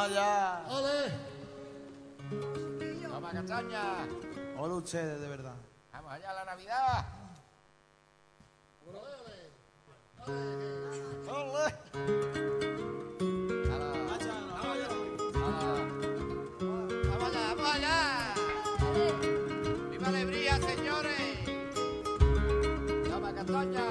allá. ¡Ole! Toma, castaña. Hola ustedes, de verdad. Vamos allá a la Navidad. ¡Ole! Vamos allá. ¡Viva alegría, señores! Toma, castaña.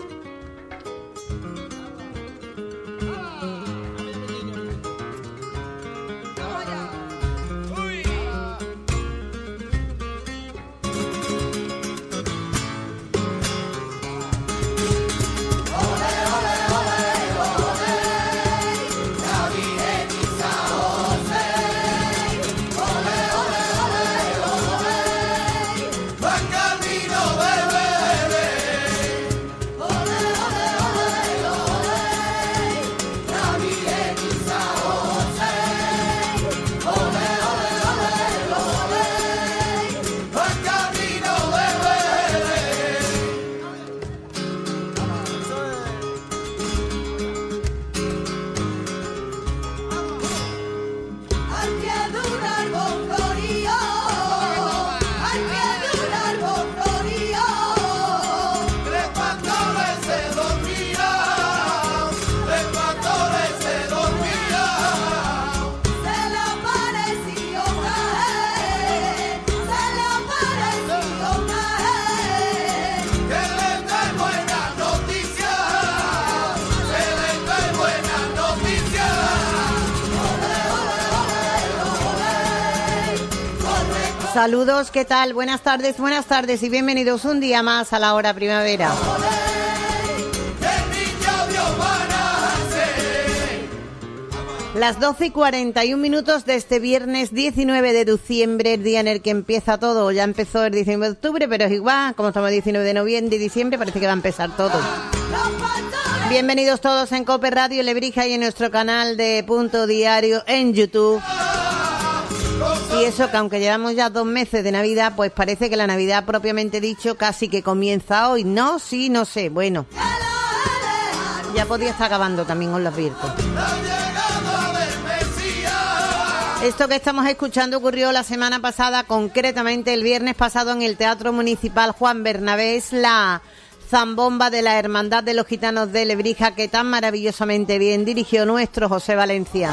Saludos, ¿qué tal? Buenas tardes y bienvenidos un día más a la hora primavera. Las 12:41 de este viernes 19 de diciembre, el día en el que empieza todo. Ya empezó el 19 de octubre, pero es igual, como estamos el 19 de noviembre y diciembre, parece que va a empezar todo. Bienvenidos todos en COPE Radio Lebrija y en nuestro canal de Punto Diario en YouTube. Y eso que aunque llevamos ya 2 meses de Navidad, pues parece que la Navidad propiamente dicho casi que comienza hoy. No, sí, no sé, bueno. Ya podía estar acabando, también os lo advierto. Esto que estamos escuchando ocurrió la semana pasada, concretamente el viernes pasado en el Teatro Municipal Juan Bernabé. Es la zambomba de la Hermandad de los Gitanos de Lebrija que tan maravillosamente bien dirigió nuestro José Valencia.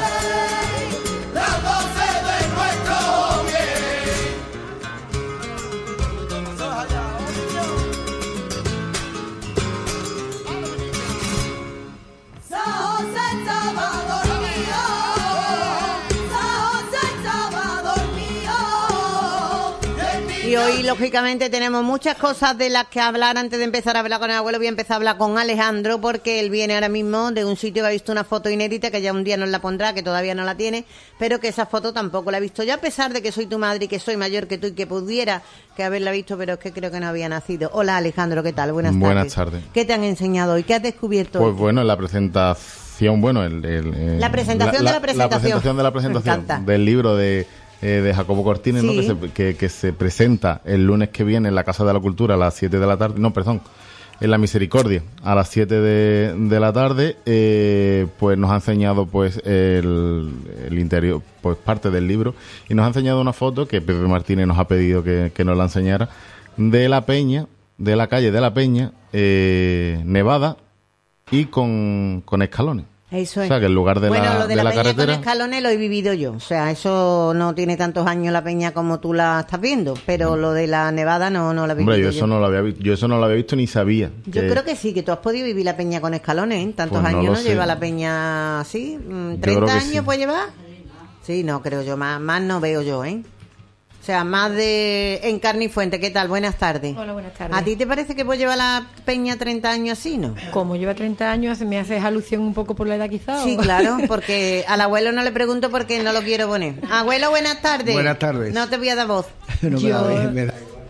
Y hoy, lógicamente, tenemos muchas cosas de las que hablar. Antes de empezar a hablar con el abuelo, voy a empezar a hablar con Alejandro, porque él viene ahora mismo de un sitio que ha visto una foto inédita, que ya un día nos la pondrá, que todavía no la tiene, pero que esa foto tampoco la he visto yo, a pesar de que soy tu madre y que soy mayor que tú y que pudiera que haberla visto, pero es que creo que no había nacido. Hola, Alejandro, ¿qué tal? Buenas tardes. Buenas tardes. ¿Qué te han enseñado hoy? ¿Qué has descubierto hoy? Pues bueno, la presentación, bueno, la presentación de la presentación. De la presentación del libro de Jacobo Cortines, sí, ¿no? que se presenta el lunes que viene en la Casa de la Cultura a las 7 de la tarde, no, perdón, en la Misericordia a las 7 de la tarde, pues nos ha enseñado pues el interior, pues parte del libro, y nos ha enseñado una foto que Pepe Martínez nos ha pedido que nos la enseñara, de la Peña, de la calle de la Peña, nevada y con escalones. Eso es. O sea, que en lugar de lo de la peña carretera... con escalones lo he vivido yo. O sea, eso no tiene tantos años la peña como tú la estás viendo, pero lo de la nevada no la he vivido. Hombre, yo eso no lo había visto ni sabía. Yo creo que sí, que tú has podido vivir la peña con escalones, ¿eh? Tantos pues años no sé. Lleva la peña así. ¿30 años sí puede llevar? Sí, no, creo yo. Más no veo yo, ¿eh? O sea, más de en carne y fuente. ¿Qué tal? Buenas tardes. Hola, buenas tardes. ¿A ti te parece que puede llevar la peña 30 años así, no? Como lleva 30 años, ¿me haces alusión un poco por la edad quizá? Sí, claro, porque al abuelo no le pregunto porque no lo quiero poner. Abuelo, buenas tardes. Buenas tardes. No te voy a dar voz. No me da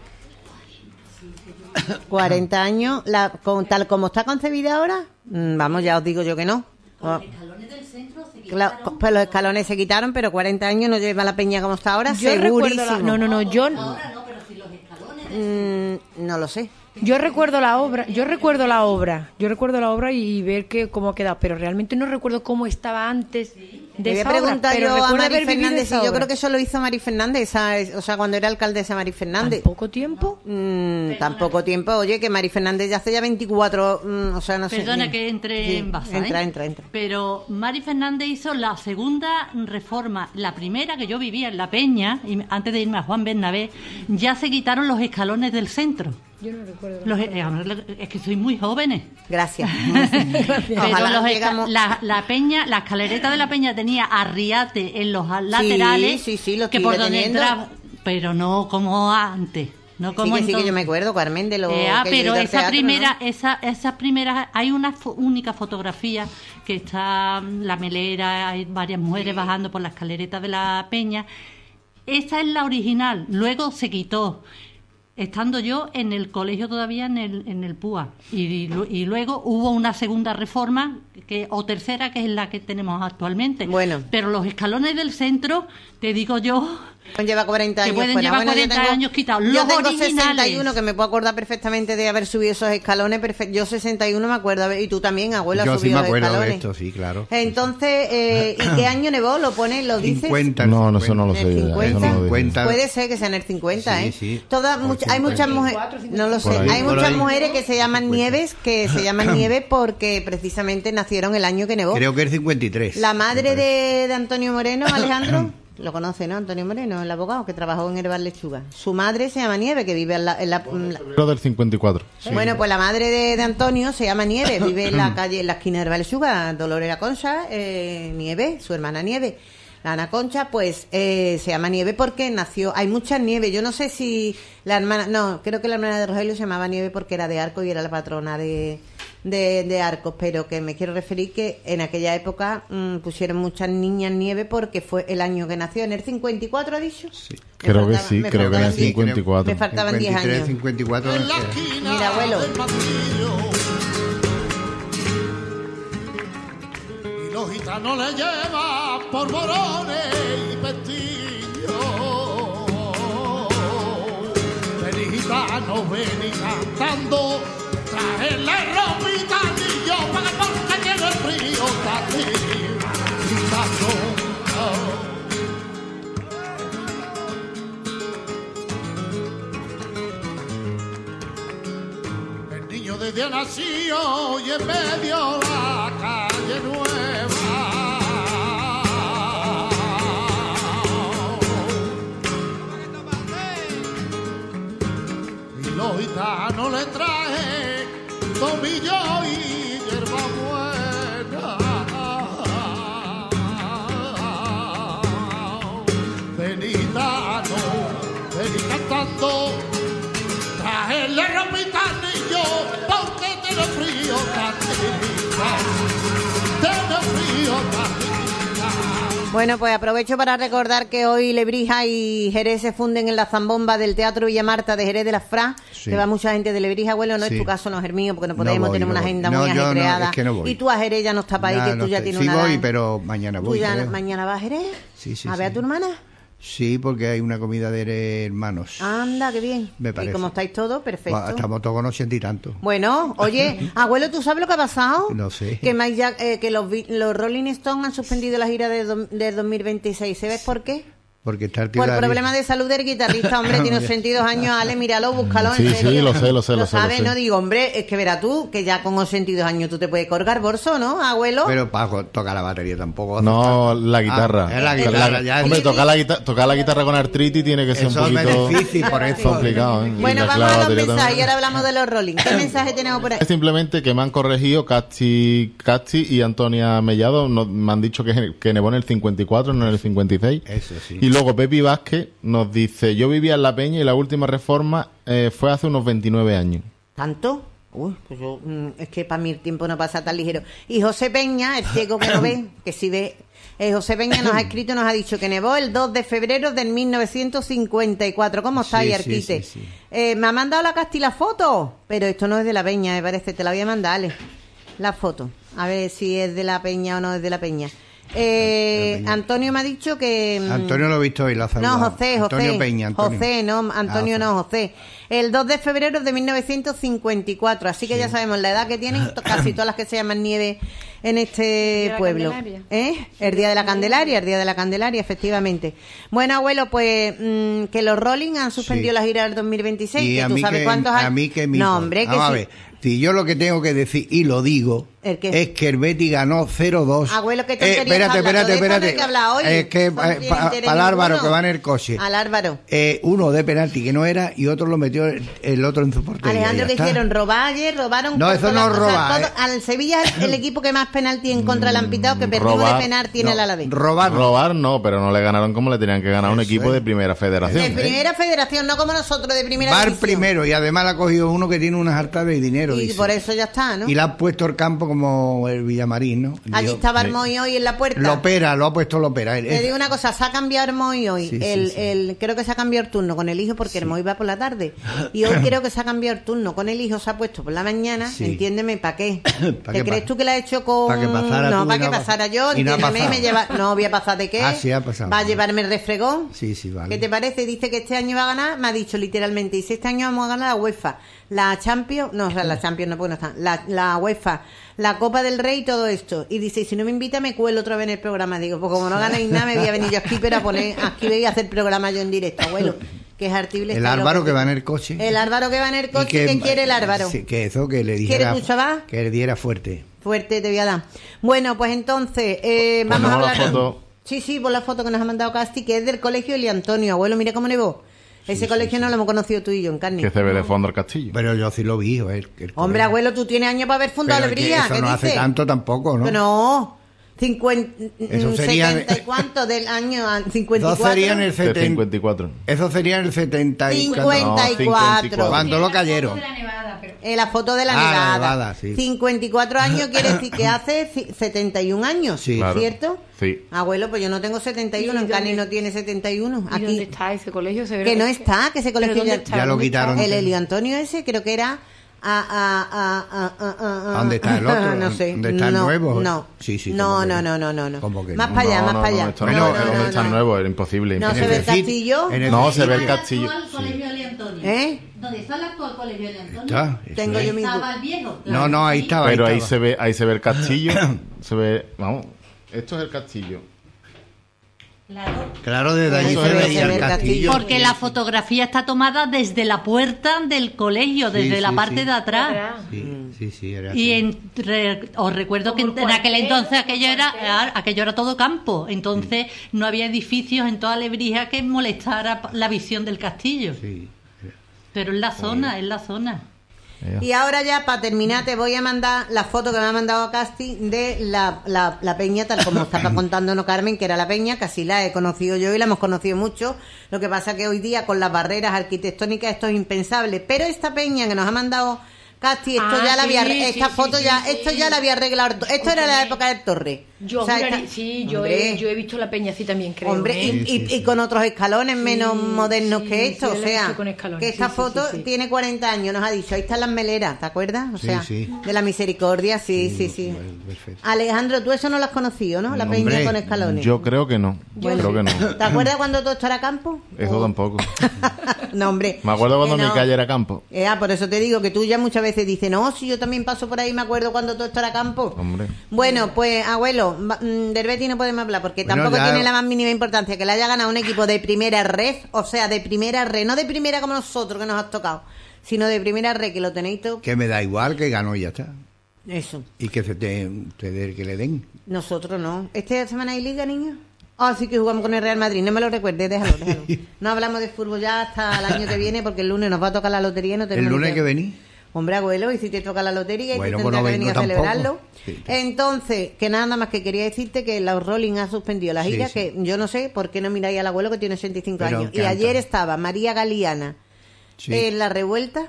40 años, tal como está concebida ahora, vamos, ya os digo yo que no. Los escalones del centro se quitaron. Claro, pues los escalones se quitaron, pero 40 años no lleva la peña como está ahora, yo segurísimo. No, yo... Ahora no, pero si los escalones... no lo sé. Yo recuerdo la obra y ver cómo ha quedado, pero realmente no recuerdo cómo estaba antes Le voy a esa obra, preguntar pero yo a recuerdo Mari haber vivido Fernández, esa y yo obra. creo que eso lo hizo Mari Fernández, o sea, cuando era alcaldesa Mari Fernández. ¿Tan poco tiempo? Tan poco tiempo, oye, que Mari Fernández ya hace ya 24, o sea, no sé. Perdona que entre Sí, en baza, entra. Pero Mari Fernández hizo la segunda reforma. La primera que yo vivía en La Peña, y antes de irme a Juan Bernabé, ya se quitaron los escalones del centro. Yo no recuerdo. Es que sois muy jóvenes. Gracias. Pero Ojalá los llegamos- la Peña, la escalereta de La Peña tenía arriate en los laterales sí, lo que sigue por donde teniendo. entraba, pero no como antes. No Sí, como que sí, que entonces. yo me acuerdo, Carmen, de lo que yo Pero iba al esa teatro, primera, ¿no? esas primeras, hay una única fotografía que está la melera, hay varias mujeres bajando por la escalereta de La Peña. Esa es la original, luego se quitó, estando yo en el colegio todavía en el PUA. Y luego hubo una segunda reforma, o tercera, que es la que tenemos actualmente. Bueno. Pero los escalones del centro, te digo yo, Lleva 40 que años pueden fuera. llevar Bueno, yo 40 años quitados. Yo Los tengo originales. 61, que me puedo acordar perfectamente de haber subido esos escalones. Yo 61 me acuerdo. A ver, y tú también, abuela, has Yo sí subido me los acuerdo de escalones. esto, sí, claro. Entonces, ¿y qué año nevó? ¿Lo pones? ¿Lo dices? 50. No, eso no lo sé. ¿En el Eso no lo 50? digo. 50. Puede ser que sea en el 50, Sí, ¿eh? sí. Hay muchas mujeres, no lo sé, Por ahí. hay Por muchas ahí. mujeres que se llaman Nieves, porque precisamente nacieron el año que nevó. Creo que es 53. La madre de Antonio Moreno, Alejandro, lo conoce, ¿no? Antonio Moreno, el abogado que trabajó en Herbal Lechuga. Su madre se llama Nieve, que vive en la Febrero del 54. Bueno, pues la madre de Antonio se llama Nieve, vive en la calle, en la esquina de Herbal Lechuga, Dolores La Concha, Nieve, su hermana Nieve. La Ana Concha, pues se llama Nieve porque nació. Hay muchas Nieves. Yo no sé si la hermana. No, creo que la hermana de Rogelio se llamaba Nieve porque era de Arcos y era la patrona de Arcos. Pero que me quiero referir que en aquella época pusieron muchas niñas Nieve porque fue el año que nació. ¿En el 54 ha dicho? Sí. Creo que sí, creo que en el Sí, creo- 54. Me faltaban 10 53, años. 54. En la esquina Mira, abuelo. del pasillo. Y los gitanos le llevan por morones y pestillos. Ven gitano, ven cantando, traje la ropita y yo para porque tiene el frío el niño desde nació y en medio la calle nueva. Y los gitanos le traje tomillo y hierba buena. Ven gitano, ven cantando, traje la ropita niño, porque tiene frío, Catirita, tiene frío, Catirita. Bueno, pues aprovecho para recordar que hoy Lebrija y Jerez se funden en la zambomba del Teatro Villa Marta de Jerez de las Fra, Sí. que va mucha gente de Lebrija. Bueno, no Sí. es tu caso, no es el mío, porque no No podemos, voy, tenemos no una voy. agenda No, muy yo no, ajetreada. es que no voy. Y tú a Jerez ya no está para ahí, que tú ya tienes sí una voy, edad. pero mañana ¿Tú voy. ya creo. mañana vas a Jerez? Sí, sí, ¿A ver sí. a tu hermana? Sí, porque hay una comida de hermanos. Anda, qué bien. Me parece. Y como estáis todos, perfecto. Bueno, estamos todos con 80 y tanto. Bueno, oye, abuelo, ¿tú sabes lo que ha pasado? No sé. Que que los Rolling Stones han suspendido la gira del 2026. ¿Sabes por qué? Porque está el tío Por David. problemas de salud del guitarrista, hombre, tiene 82 años, Ale, míralo, búscalo, en Sí, serio. sí, lo sé, lo sabes, sé. no digo, hombre, es que verás tú, que ya con 82 años tú te puedes colgar bolso, ¿no, abuelo? Pero para tocar la batería tampoco. No, la guitarra. Ah, es la guitarra, ya. Hombre, tocar la guitarra con artritis tiene que ser Eso un me poquito es difícil, por eso. complicado, ¿eh? Bueno, Y la vamos a los batería mensajes y también. ahora hablamos de los Rolling. ¿Qué mensaje tenemos por ahí? Es simplemente que me han corregido Casti y Antonia Mellado, me han dicho que nevó en el 54, no en el 56. Eso sí. Y luego Pepi Vázquez nos dice, yo vivía en La Peña y la última reforma fue hace unos 29 años. ¿Tanto? Uy, pues yo, es que para mí el tiempo no pasa tan ligero. Y José Peña, el ciego que no ve, que sí ve, José Peña nos ha escrito, nos ha dicho que nevó el 2 de febrero del 1954. ¿Cómo está ahí, Sí, Arquite? sí. Me ha mandado la Casti la foto, pero esto no es de La Peña, me parece. Te la voy a mandar, Ale, la foto. A ver si es de La Peña o no es de La Peña. Antonio me ha dicho que... Antonio lo he visto hoy, la No, saludado. José. Antonio Peña, Antonio. José, no, Antonio no, José. El 2 de febrero de 1954, así que ya sabemos la edad que tienen casi todas las que se llaman Nieve en este la pueblo. Candelaria. El Día de la Candelaria, efectivamente. Bueno, abuelo, pues que los Rolling han suspendido Sí. la gira del 2026, Y que a tú mí sabes que, cuántos a años. mí que me No, importa. hombre, que Vamos a sí. ver, si yo lo que tengo que decir, y lo digo, ¿El qué? es que el Betis ganó 0-2. Abuelo, ¿qué tonterías está hablando? De esto no hay que hablar hoy. Es que Eso no tiene interés para el Álvaro ninguno. que va en el coche. Al Álvaro. Uno de penalti que no era y otro lo metió el otro en su portería. Alejandro, ya ¿qué está. hicieron? ¿Robar ayer? ¿Robaron? No, por eso todas no las- roba, todo- Al Sevilla es el equipo que más penalti en contra le han pitado, que perdimos robar, de penalti en el Alavés. Robar. Robar no, pero no le ganaron como le tenían que ganar a un Eso equipo es. de primera federación. De primera federación, no como nosotros, de primera Bar división. primero y además le ha cogido uno que tiene unas hartas de dinero. Y dice. por eso ya está, ¿no? Y le ha puesto el campo como el Villamarín, ¿no? Allí Dios. estaba Armoy hoy en la puerta. Lo ha puesto Lopera. Te digo una cosa, se ha cambiado Armoy hoy. Sí, sí, Creo que se ha cambiado el turno con el hijo porque Armoy va por la tarde. Y hoy creo que se ha cambiado el turno con el hijo, se ha puesto por la mañana. Sí. Entiéndeme, ¿para qué? ¿Pa' ¿Qué qué crees pa- tú que la ha hecho con...? pa' que pasara no, tú para y que no ha pasara yo, pasado? Y no ha entiéndeme, pasado. me lleva... No, voy a pasar de qué. Ah, sí, ha pasado. Va a llevarme el refregón. Sí, sí, vale. ¿Qué te parece? Dice que este año va a ganar, me ha dicho literalmente, y si este año vamos a ganar la UEFA, la Champions, no, o sea, la Champions no, porque no está, la UEFA, la Copa del Rey y todo esto. Y dice, y si no me invita, me cuelo otra vez en el programa. Digo, pues como no ganéis nada, me voy a venir yo aquí, pero a poner, aquí voy a hacer programa yo en directo, abuelo. Que es artible. El está Álvaro loco. que va en el coche. El Álvaro que va en el Y coche, ¿qué quiere el Álvaro? Sí, que eso, que le dijera. ¿Quiere tu chaval? Que le diera fuerte. Fuerte te voy a dar. Bueno, pues entonces, vamos a Ponemos la hablar... foto. Sí, por la foto que nos ha mandado Casti, que es del colegio Eli Antonio. Abuelo, mira cómo nevó. Ese colegio no lo hemos conocido tú y yo en carne. Que se ve de fondo el castillo. Pero yo sí lo vi. El Hombre, colegio. abuelo, tú tienes años para haber fundado Pero es que Alegría. eso ¿Qué no dices? hace tanto tampoco, ¿no? Que no. 50, Eso sería- 70 y cuánto del año Eso 54. sería en el De 70. 54. Eso sería en el 70 y 54. Cuando lo cayeron. La foto de la Ah, la nevada. nevada, sí. 54 años quiere decir que hace 71 años, Sí. Claro. ¿cierto? Sí. Abuelo, pues yo no tengo 71, ¿Y en Cani dónde- no tiene 71. ¿Y dónde Aquí, está ese colegio? Se ve que no está, que ese ¿Pero colegio dónde ya, está? Ya lo ¿Dónde está? quitaron. el Elio Antonio ese, creo que era ¿Dónde está el otro? No sé. ¿Dónde está el no, nuevo? No. Sí, sí, No, ¿cómo que no, no? no, no, no. ¿Cómo que Más no? para allá, No, más no, para no, allá. esto Bueno, no, no, no, no, está no. nuevo, era imposible. No se imposible. ve el castillo. en el- No, se ve el ¿Dónde está el castillo. actual colegio Eli Antonio? ¿Eh? ¿Dónde está el actual colegio Eli Antonio? Está, eso Tengo es. yo mi Estaba el viejo. No, no, ahí estaba. Pero ahí estaba. se ve el castillo. Se ve, vamos, esto es el castillo. Claro, desde allí Ahí se se ve veía el el castillo. castillo. Porque la fotografía está tomada desde la puerta del colegio, Sí, desde la sí, parte sí. de atrás. Sí, era Y así. os recuerdo que Como en el aquel cuartel, entonces como aquello era todo campo. Entonces no había edificios en toda Lebrija que molestara la visión del castillo. Sí. Pero es la zona, es la zona. Y ahora ya, para terminar, te voy a mandar la foto que me ha mandado Casti de la peña, tal como estaba contándonos Carmen, que era la peña, que así la he conocido yo y la hemos conocido mucho. Lo que pasa que hoy día, con las barreras arquitectónicas, esto es impensable. Pero esta peña que nos ha mandado Casti, esto Ah, ya la sí, había, esta sí, foto sí, ya, sí, esto sí. ya la había arreglado. Esto era la época del Torre. Yo, O sea, juraría- esta- sí, yo Hombre. he visto la peña así también, creo. Hombre, ¿eh? y con otros escalones menos modernos sí, que esto, sí, o la he sea, visto con escalones, que esta sí, sí, foto sí, sí. tiene 40 años, nos ha dicho, ahí están las meleras, ¿te acuerdas? O Sí, sea, sí. de la misericordia, sí. Perfecto. Alejandro, tú eso no lo has conocido, ¿no? La Hombre, peña con escalones. Yo creo que no. Bueno. Creo que no. ¿Te acuerdas cuando todo esto era campo? Eso tampoco. No, hombre. Me acuerdo cuando Que no. mi calle era campo. Por eso te digo que tú ya muchas veces dices, no, si yo también paso por ahí, me acuerdo cuando todo esto era campo. Hombre. Bueno, pues, abuelo, del Betis no podemos hablar porque Bueno, tampoco ya- tiene la más mínima importancia que le haya ganado un equipo de primera red, o sea, de primera red, no de primera como nosotros que nos has tocado, sino de primera red, que lo tenéis todo. Que me da igual que ganó y ya está. Eso. Y que se te que le den. Nosotros no. ¿Esta semana hay liga, niños? Sí que jugamos con el Real Madrid, no me lo recuerdes, déjalo. No hablamos de fútbol ya hasta el año que viene porque el lunes nos va a tocar la lotería y no El tenemos ni lunes que- que venís. Hombre, abuelo, y si te toca la lotería y Bueno, tú pues tendrás no que venir a vengo tampoco. celebrarlo. Sí. Entonces, que nada más que quería decirte que los Rolling ha suspendido la Sí, gira, sí. que yo no sé por qué no miráis al abuelo que tiene 85 Pero años. Y canta. ayer estaba María Galeana Sí. en La Revuelta,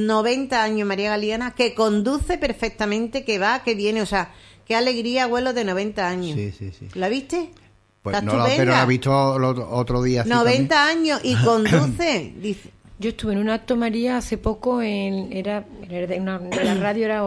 90 años María Galeana, que conduce perfectamente, que va, que viene, o sea, qué alegría, abuelo, de 90 años. Sí. ¿La viste? Pues Está no, pero estupenda. la he visto otro día. así 90 años y conduce, dice. Yo estuve en un acto, María, hace poco, era de la radio, era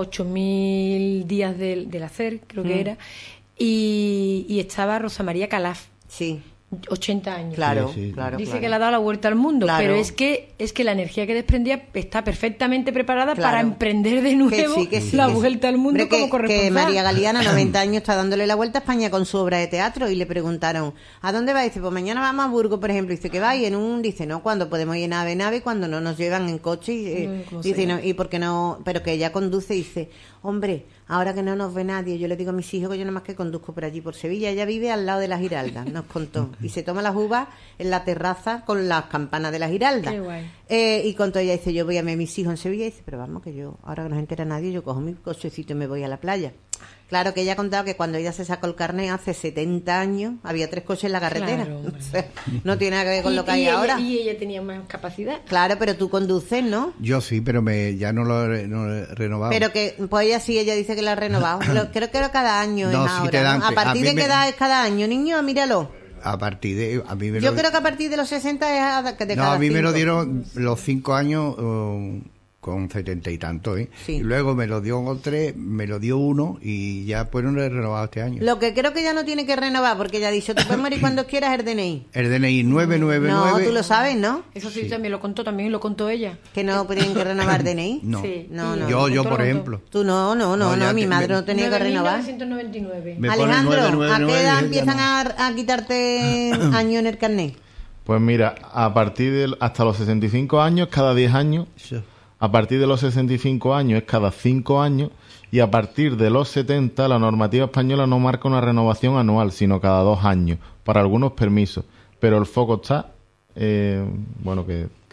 8.000 días del hacer, creo que era, y estaba Rosa María Calaf. Sí. 80 años. Claro, Sí, sí. claro. Dice claro. que le ha dado la vuelta al mundo, Claro. pero es que la energía que desprendía está perfectamente preparada Claro. para emprender de nuevo la vuelta al mundo Hombre, como que corresponsal. María Galeana, 90 años, está dándole la vuelta a España con su obra de teatro y le preguntaron, ¿a dónde va? Dice, pues mañana vamos a Burgos, por ejemplo. Dice, ¿que va? Y dice, no, cuando podemos ir en nave, cuando no nos llevan en coche. ¿Cómo Dice, se no, y por qué no, pero que ella conduce, dice, hombre, ahora que no nos ve nadie, yo le digo a mis hijos que yo nada más que conduzco por allí, por Sevilla. Ella vive al lado de la Giralda, nos contó. Y se toma las uvas en la terraza con las campanas de la Giralda. Qué guay. Y contó ella, dice, yo voy a ver a mis hijos en Sevilla. Y dice, pero vamos, que yo, ahora que no se entera nadie, yo cojo mi cochecito y me voy a la playa. Claro que ella ha contado que cuando ella se sacó el carnet hace 70 años, había 3 coches en la carretera. Claro, hombre. O sea, no tiene nada que ver con lo que hay ella, ahora. Y ella tenía más capacidad. Claro, pero tú conduces, ¿no? Yo sí, pero ya no lo he renovado. Pero que, pues ella sí, ella dice que la ha renovado. Creo que era cada año No, es sí ahora. te dan- ¿no? A partir a de mí qué me- edad es cada año, niño, míralo. A partir de... A mí me Yo lo, creo que a partir de los 60 es de no, cada a mí me lo 5. dieron los 5 años con 70 y tanto, ¿eh? Sí. Y luego me lo dio con 3, me lo dio 1 y ya pues no lo he renovado este año. Lo que creo que ya no tiene que renovar, porque ella ha dicho, tú puedes morir cuando quieras el DNI. El DNI 999... No, tú lo sabes, ¿no? Eso sí, también lo contó ella. Que no tienen que renovar DNI. No. Sí. No, no. Yo, Contó, por contó. ejemplo. Tú no, ya mi que madre me- no tenía que renovar. 1999. Me pone Alejandro, ¿a 999 qué edad y ya empiezan no. a quitarte años en el carnet? Pues mira, a partir de hasta los 65 años, cada 10 años. Sí. A partir de los 65 años es cada 5 años. Y a partir de los 70, la normativa española no marca una renovación anual, sino cada 2 años, para algunos permisos. Pero el foco está, bueno,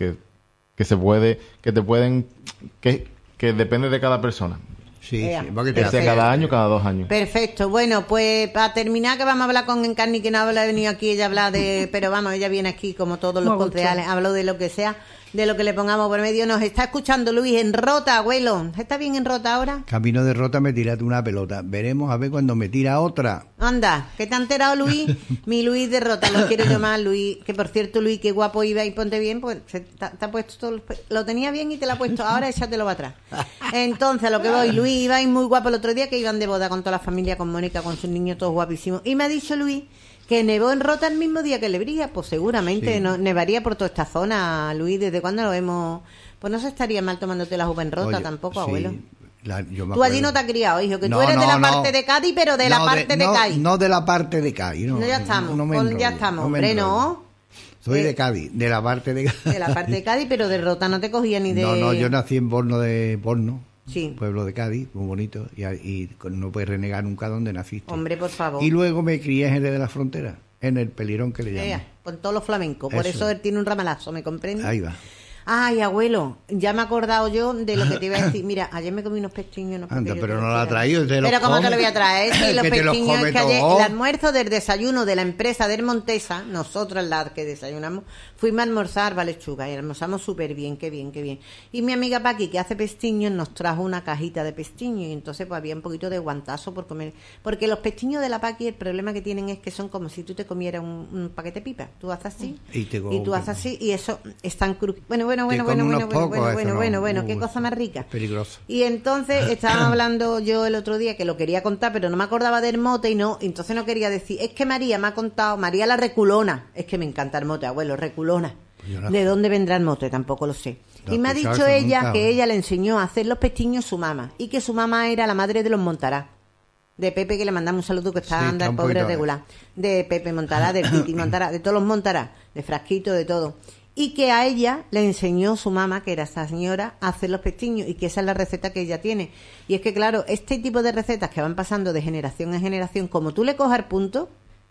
que se puede, que te pueden, que depende de cada persona. Sí, Ea. sí, porque te Que sea hace- cada año, cada 2 años. Perfecto. Bueno, pues para terminar, que vamos a hablar con Encarni, que no ha venido aquí, ella habla de... Pero vamos, ella viene aquí como todos los Me gusta. concejales, habló de lo que sea, de lo que le pongamos por medio. Nos está escuchando Luis en Rota, abuelo. ¿Está bien en Rota ahora? Camino de Rota me tiraste una pelota. Veremos a ver cuando me tira otra. Anda, ¿qué te ha enterado, Luis? Mi Luis de Rota, lo quiero yo más, Luis. Que por cierto, Luis, qué guapo iba y ponte bien, pues te ha puesto todo. Lo tenía bien y te lo ha puesto. Ahora échatelo para atrás. Entonces, a lo que voy, Luis iba y muy guapo el otro día, que iban de boda con toda la familia, con Mónica, con sus niños, todos guapísimos. Y me ha dicho Luis que nevó en Rota el mismo día que Lebrija. Pues seguramente Sí. no, nevaría por toda esta zona, Luis. ¿Desde cuándo lo vemos? Pues no se estaría mal tomándote las uvas en Rota Oye, tampoco, sí, abuelo. yo me Tú allí acuerdo. no te has criado, hijo, que tú No, eres de no, la no. parte de Cádiz, pero de la No, parte de no, Cádiz. No de la parte de Cádiz, no. No, ya estamos, no me pues enrollo, ya estamos, me hombre, enrollo. no. Soy de Cádiz, de la parte de Cádiz. De la parte de Cádiz, pero de Rota no te cogía ni de... No, yo nací en Borno, Sí. pueblo de Cádiz, muy bonito, y no puedes renegar nunca donde naciste. Hombre, por favor. Y luego me crié en Jerez de la Frontera, en el Pelirón que le llaman. Ea, con todos los flamencos. Por Eso. eso él tiene un ramalazo, ¿me comprende? Ahí va. Ay, abuelo, ya me he acordado yo de lo que te iba a decir. Mira, ayer me comí unos pestiños. No, Anda, porque yo pero te no los lo ha quiero. traído, te los Pero ¿cómo te come. lo voy a traer? Sí, los Que te los pestiños, come es que ayer todo. el almuerzo del desayuno de la empresa del Montesa, nosotros las que desayunamos, fuimos a almorzar lechuga y almorzamos súper bien, qué bien, qué bien. Y mi amiga Paqui, que hace pestiños, nos trajo una cajita de pestiños y entonces pues había un poquito de guantazo por comer. Porque los pestiños de la Paqui, el problema que tienen es que son como si tú te comieras un paquete de pipa. Tú haces así Y tú haces así y eso es tan crujiente. Bueno, come unos pocos, eso no. qué cosa más rica. Es peligroso. Y entonces estábamos hablando yo el otro día que lo quería contar, pero no me acordaba del mote y no, entonces no quería decir, es que María me ha contado, María la reculona, es que me encanta el mote, abuelo, reculona. Yo no- ¿De dónde vendrá el mote? Tampoco lo sé. No Y me ha escuchado dicho eso ella nunca, que ¿no? ella le enseñó a hacer los pestiños su mamá y que su mamá era la madre de los Montará. De Pepe, que le mandamos un saludo, que está Sí, anda está el un pobre poquito, regular. De Pepe Montará, de Titi Montará, de todos los Montará, de Frasquito, de todo. Y que a ella le enseñó su mamá, que era esa señora, a hacer los pestiños y que esa es la receta que ella tiene. Y es que, claro, este tipo de recetas que van pasando de generación en generación, como tú le cojas el punto,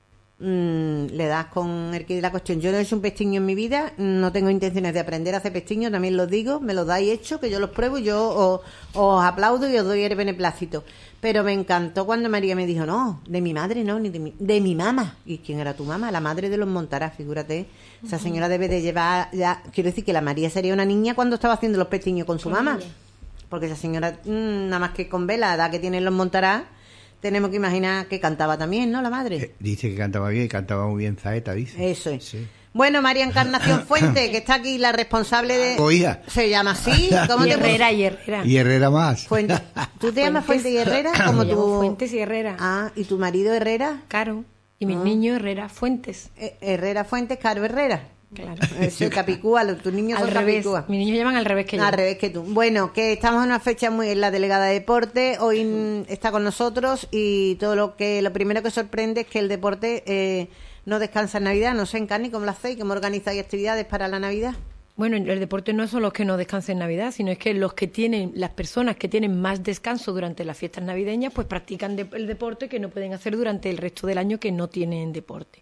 le das con el quid de la cuestión. Yo no he hecho un pestiño en mi vida, no tengo intenciones de aprender a hacer pestiños, también los digo, me los dais hecho, que yo los pruebo y yo os aplaudo y os doy el beneplácito. Pero me encantó cuando María me dijo, no, de mi madre no, ni de mi mamá. ¿Y quién era tu mamá? La madre de los Montará, figúrate. Esa señora debe de llevar ya, quiero decir que la María sería una niña cuando estaba haciendo los pestiños con su mamá. Porque esa señora, nada más que con la edad que tienen los Montará, tenemos que imaginar que cantaba también, ¿no? La madre. Dice que cantaba bien y cantaba muy bien Zaeta, dice. Eso es. Sí. Bueno, María Encarnación Fuente, que está aquí, la responsable de... Oiga. ¿Se llama así? ¿Cómo Y te Herrera, y Herrera. Y Herrera más. Fuente. ¿Tú te llamas Fuente y Herrera? Como Me llamo tu... Fuentes y Herrera. Ah, ¿y tu marido Herrera? Caro. Y mis niños Herrera Fuentes. Herrera Fuentes, Caro Herrera. Claro. Soy Capicúa, tus niños Al son revés. Capicúa. Mis niños llaman al revés que yo. Al revés que tú. Bueno, que estamos en una fecha muy... La delegada de deporte hoy está con nosotros y lo primero que sorprende es que el deporte no descansa en Navidad. No sé, en Cani, ¿cómo lo hacéis? ¿Cómo organizáis actividades para la Navidad? Bueno, el deporte no es solo los que no descansen en Navidad, sino es que las personas que tienen más descanso durante las fiestas navideñas, pues practican el deporte que no pueden hacer durante el resto del año que no tienen deporte.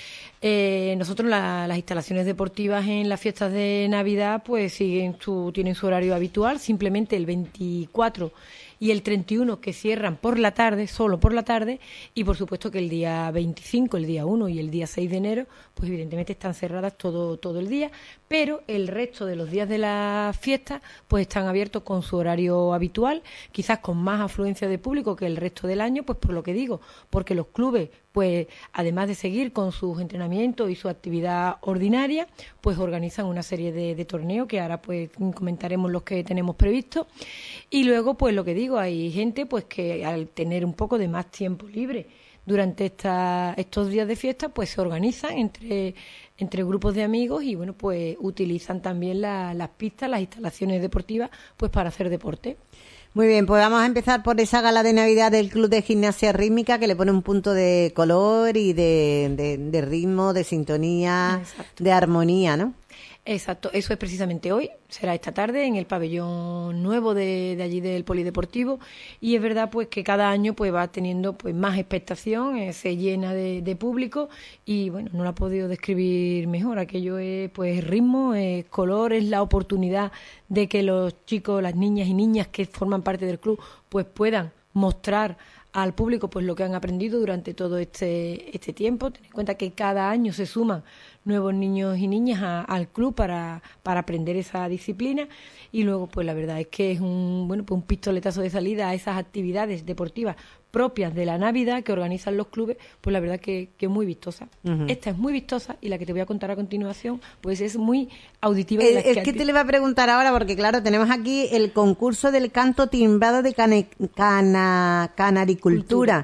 Nosotros las instalaciones deportivas en las fiestas de Navidad pues tienen su horario habitual, simplemente el 24 y el 31 que cierran por la tarde, solo por la tarde, y por supuesto que el día 25, el día 1 y el día 6 de enero, pues evidentemente están cerradas todo el día, pero el resto de los días de la fiesta pues están abiertos con su horario habitual, quizás con más afluencia de público que el resto del año, pues por lo que digo, porque los clubes pues además de seguir con sus entrenamientos y su actividad ordinaria, pues organizan una serie de torneos que ahora pues comentaremos los que tenemos previstos. Y luego pues lo que digo, hay gente pues que al tener un poco de más tiempo libre durante estos días de fiesta pues se organizan entre grupos de amigos y bueno pues utilizan también las pistas, las instalaciones deportivas pues para hacer deporte. Muy bien, pues vamos a empezar por esa gala de Navidad del Club de Gimnasia Rítmica que le pone un punto de color y de ritmo, de sintonía, exacto, de armonía, ¿no? Exacto, eso es precisamente hoy, será esta tarde en el pabellón nuevo de allí del Polideportivo y es verdad pues que cada año pues va teniendo pues más expectación, se llena de público y bueno, no lo ha podido describir mejor, aquello es pues ritmo, es color, es la oportunidad de que los chicos, las niñas y niñas que forman parte del club pues puedan mostrar al público pues lo que han aprendido durante todo este tiempo. Ten en cuenta que cada año se suman nuevos niños y niñas al club para aprender esa disciplina y luego pues la verdad es que es un pistoletazo de salida a esas actividades deportivas propias de la Navidad que organizan los clubes, pues la verdad que es muy vistosa. Uh-huh. Esta es muy vistosa y la que te voy a contar a continuación pues es muy auditiva. Es que te le voy a preguntar ahora porque claro, tenemos aquí el concurso del canto timbrado de canaricultura.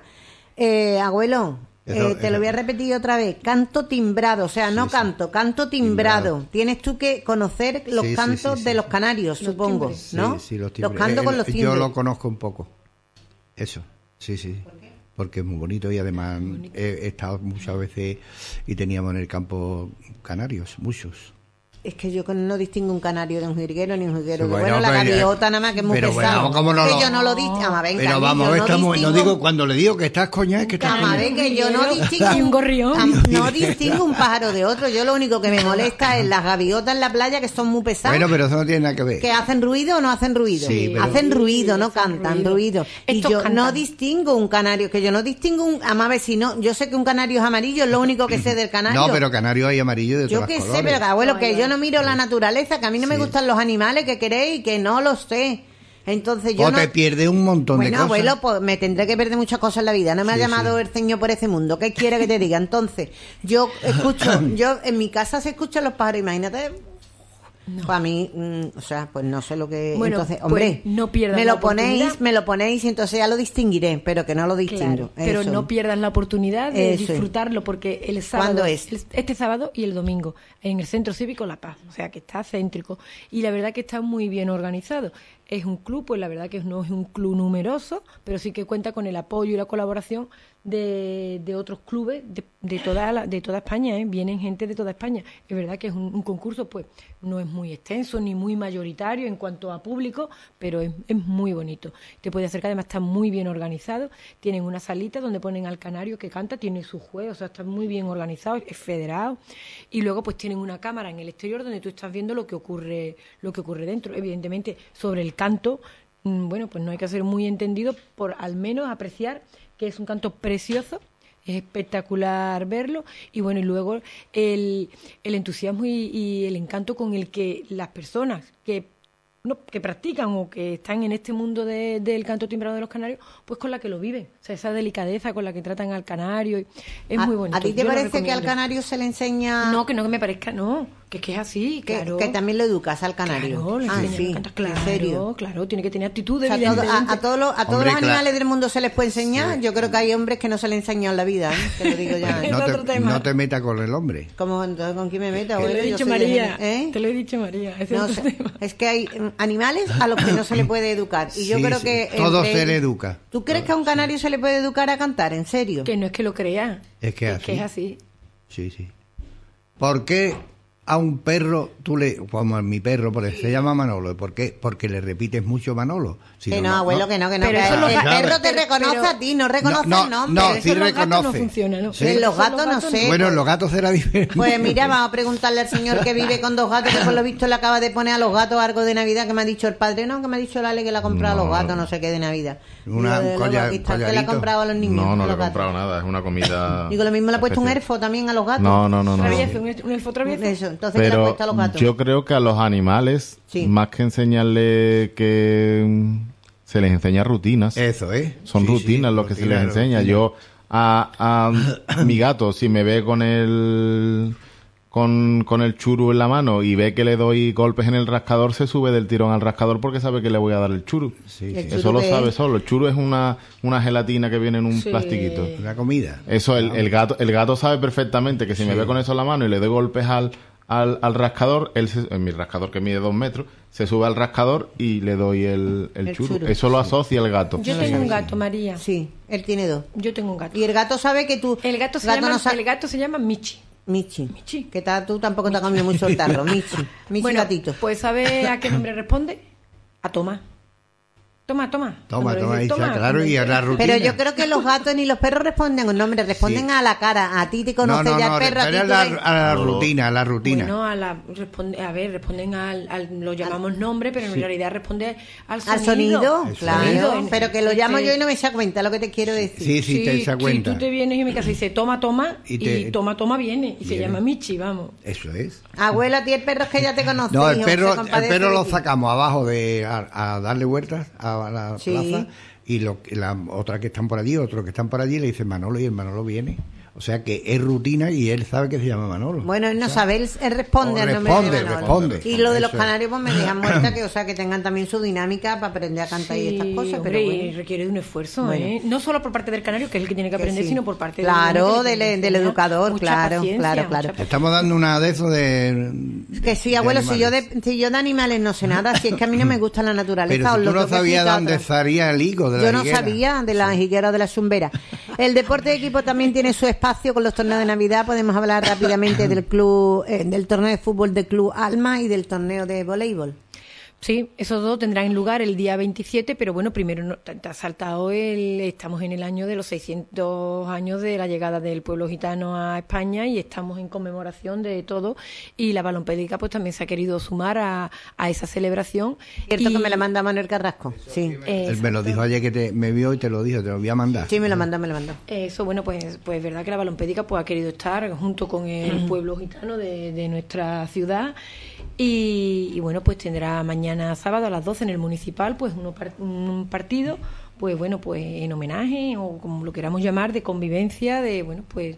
Abuelo, te lo voy a repetir otra vez, canto timbrado, o sea, no canto timbrado. Tienes tú que conocer los cantos de los canarios, supongo, ¿no? Sí, los timbres. Los cantos con los timbres. Yo lo conozco un poco, eso. Sí. ¿Por qué? Porque es muy bonito y además he estado muchas veces y teníamos en el campo canarios, muchos. Es que yo no distingo un canario de un jilguero ni un jilguero. Bueno, la gaviota nada más que es muy pesado. ¿Cómo no que yo no lo distingo. Pero vamos, no digo, cuando le digo que estás coña es que estás coña. Que yo no distingo un gorrión. No distingo un pájaro de otro. Yo lo único que me molesta es las gaviotas en la playa que son muy pesadas. Bueno, pero eso no tiene nada que ver. ¿Que hacen ruido o no hacen ruido? Sí, pero... Hacen ruido, no cantan ruido. Y yo no distingo un canario, que yo no distingo un... Además, vecino, yo sé que un canario es amarillo, es lo único que sé del canario. No, pero canario hay amarillo de todas las colores. Yo qué sé, pero abuelo, que yo no miro la naturaleza, que a mí no me gustan los animales, que queréis, que no lo sé. Entonces yo te pierdes un montón de cosas. Bueno, abuelo, pues me tendré que perder muchas cosas en la vida. No me ha llamado el Señor por ese mundo. ¿Qué quiere que te diga? Entonces, yo escucho, en mi casa se escuchan los pájaros, imagínate. No. Pues a mí, o sea, pues no sé lo que... Bueno, entonces, hombre, pues no pierdas me lo ponéis y entonces ya lo distinguiré, pero que no lo distingo. Claro, pero no pierdas la oportunidad de disfrutarlo porque el sábado... ¿Cuándo es? Este sábado y el domingo, en el Centro Cívico La Paz, o sea que está céntrico y la verdad que está muy bien organizado. Es un club, pues la verdad que no es un club numeroso, pero sí que cuenta con el apoyo y la colaboración de otros clubes de toda España, vienen gente de toda España. Es verdad que es un concurso, pues no es muy extenso ni muy mayoritario en cuanto a público, pero es muy bonito. Te puede acercar, además está muy bien organizado. Tienen una salita donde ponen al canario que canta, tiene su juego, o sea, está muy bien organizado, es federado. Y luego pues tienen una cámara en el exterior donde tú estás viendo lo que ocurre dentro. Evidentemente, sobre el canto, bueno, pues no hay que ser muy entendido por al menos apreciar que es un canto precioso, es espectacular verlo y bueno, y luego el entusiasmo y el encanto con el que las personas que practican o que están en este mundo del canto timbrado de los canarios, pues con la que lo viven, o sea, esa delicadeza con la que tratan al canario, es muy bonito. ¿A ti te parece que al canario se le enseña...? No, que no me parezca, no. Que es así, claro. Que también lo educas al canario. Claro, le enseñan a cantar, claro, ¿en serio? claro, tiene que tener actitud, O sea, evidentemente. a todos Hombre, los animales del mundo se les puede enseñar. Yo creo que hay hombres que no se les enseña en la vida, ¿eh? Te lo digo ya. ¿eh? No te metas con el hombre. Entonces, ¿con quién me meto? Te lo abuelo? he Yo dicho soy de María, ¿eh? te lo he dicho María. Ese No es otro sé, tema. es que hay animales a los que no se le puede educar. Y yo Sí, creo sí. que... Todo entre se le ellos- educa. ¿Tú crees que a un canario se le puede educar a cantar? ¿En serio? Que no es que lo crea, Es que es que es así. Sí, sí. ¿Por qué a un perro como a mi perro, se llama Manolo? ¿Por qué? Porque le repites mucho Manolo. Si Que no, abuelo, que no. Pero que eso el los ga- perro te pero- reconoce pero- a ti, no reconoce No, el nombre. no, Eso sí en los gatos no reconoce. funciona, ¿no? Sí. En los Eso en gatos no sé. Bueno, en los gatos será diferente. Pues mira, vamos a preguntarle al señor que vive con 2 gatos, que por lo visto le acaba de poner a los gatos algo de Navidad, que me ha dicho el padre, no, que me ha dicho Lale que le ha comprado a los gatos, no sé qué de Navidad. Una Digo, luego, aquí está, que le ha collarito. comprado a los niños. No, a no le los he comprado gatos. nada, es una comida. Digo, lo mismo le ha puesto un especial. elfo también a los gatos. No. Travieso, un elfo travieso. Eso, entonces le ha Pero puesto a los gatos. yo creo que a los animales, Sí. más que enseñarle se les enseña rutinas. Eso, ¿eh? Son Sí, rutinas sí, lo que se rutina, les enseña. rutina. Yo a mi gato, si me ve con el churu en la mano y ve que le doy golpes en el rascador, se sube del tirón al rascador porque sabe que le voy a dar el churu. Sí, El sí. churu Eso lo que sabe es- solo. El churu es una gelatina que viene en un Sí. plastiquito. Una comida. Eso, el gato sabe perfectamente que si me ve con eso en la mano y le doy golpes al rascador, en mi rascador que mide 2 metros, se sube al rascador y le doy el churu. churu. Eso lo asocia el gato. Yo tengo un gato, María. Sí, él tiene 2. Yo tengo un gato. Y el gato sabe que tú... El gato se llama Michi. Michi. Michi. Que tú tampoco te has comido mucho el tarro. Michi. Michi Bueno, gatito. pues ¿sabe a qué nombre responde? A Tomás. Toma. Toma, Cuando le dices, Isa, claro, y a la rutina. Pero yo creo que los gatos ni los perros responden un nombre, responden Sí. a la cara. A ti te conoce ya el perro, a ti pero tú ves- a la rutina, a la rutina. Bueno, responden lo llamamos nombre, pero en realidad responde al sonido. al sonido, Eso claro. es. Pero que lo llamo Este- yo y no me se da cuenta lo que te quiero decir. Sí, sí, te das cuenta. Si tú te vienes en mi casa y dices toma, Y toma viene. Y se Viene. llama Michi, vamos. Eso es. Abuela, a ti el perro es que ya te conoce. No, el hijo, se perro compadece de lo ti. sacamos abajo a darle vueltas a la Sí. plaza y la otra que están por allí, otro que están por allí le dice Manolo y el Manolo viene. O sea que es rutina y él sabe que se llama Manolo. Bueno, él no O sea, sabe, él responde o al nombre de Manolo. responde. Y lo de los Eso es. canarios, pues me dejan muerta, que o sea, que tengan también su dinámica para aprender a cantar y estas cosas. hombre, Pero y bueno. requiere de un esfuerzo, Bueno. ¿eh? No solo por parte del canario, que es el que tiene que Que aprender, sí. sino por parte Claro, del del educador, claro, claro. Le estamos dando una de esos de... Que sí, abuelo, si yo, animales. si yo de animales no sé nada, si es que a mí no me gusta la naturaleza. Pero os si lo tú no tengo que sabías explicar dónde otra. estaría el higo de la Yo no higuera. sabía de la higuera o de la zumbera. El deporte de equipo también tiene su espacio con los torneos de Navidad. Podemos hablar rápidamente del club, del torneo de fútbol de Club Alma y del torneo de voleibol. Sí, esos dos tendrán lugar el día 27, pero bueno, primero te ha saltado estamos en el año de los 600 años de la llegada del pueblo gitano a España y estamos en conmemoración de todo y la balompédica pues también se ha querido sumar a esa celebración. Cierto Y- que me la manda Manuel Carrasco. Sí, Él me lo dijo ayer que me vio y te lo dijo, te lo voy a mandar. sí, me lo mandó, me lo mandó. Eso, bueno, pues es verdad que la balompédica pues ha querido estar junto con el pueblo gitano de nuestra ciudad y bueno, pues tendrá mañana sábado a las 12 en el municipal pues un partido pues bueno, pues en homenaje o como lo queramos llamar, de convivencia, de bueno, pues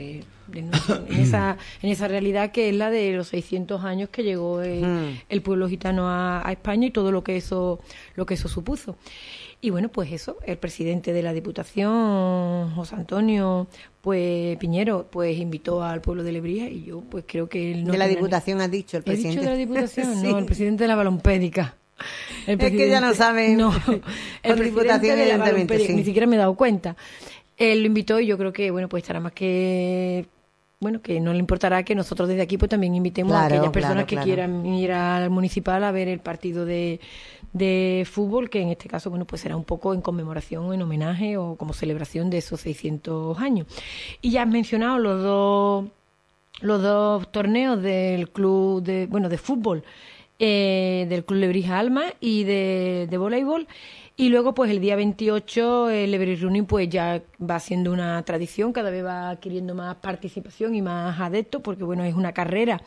en esa realidad que es la de los 600 años que llegó el pueblo gitano a España y todo lo que eso supuso. Y bueno, pues eso, el presidente de la Diputación, José Antonio pues Piñero, pues invitó al pueblo de Lebrija y yo pues creo que él no de la tenía ni- Diputación has dicho, el ¿He presidente. dicho de la Diputación? Sí. No, el presidente de la balompédica. El Es que ya no saben. No, Con el presidente Diputación, de la evidentemente, balompédica, sí. ni siquiera me he dado cuenta. Él lo invitó y yo creo que, bueno, pues estará más que... Bueno, que no le importará que nosotros desde aquí pues también invitemos a Claro, aquellas personas claro, que claro. quieran ir al municipal a ver el partido de fútbol, que en este caso, bueno, pues será un poco en conmemoración, en homenaje o como celebración de esos 600 años. Y ya has mencionado los dos torneos del club de fútbol, del Club Lebrija Alma y de voleibol. Y luego, pues el día 28, el Lebrija Running pues ya va siendo una tradición, cada vez va adquiriendo más participación y más adeptos, porque bueno, es una carrera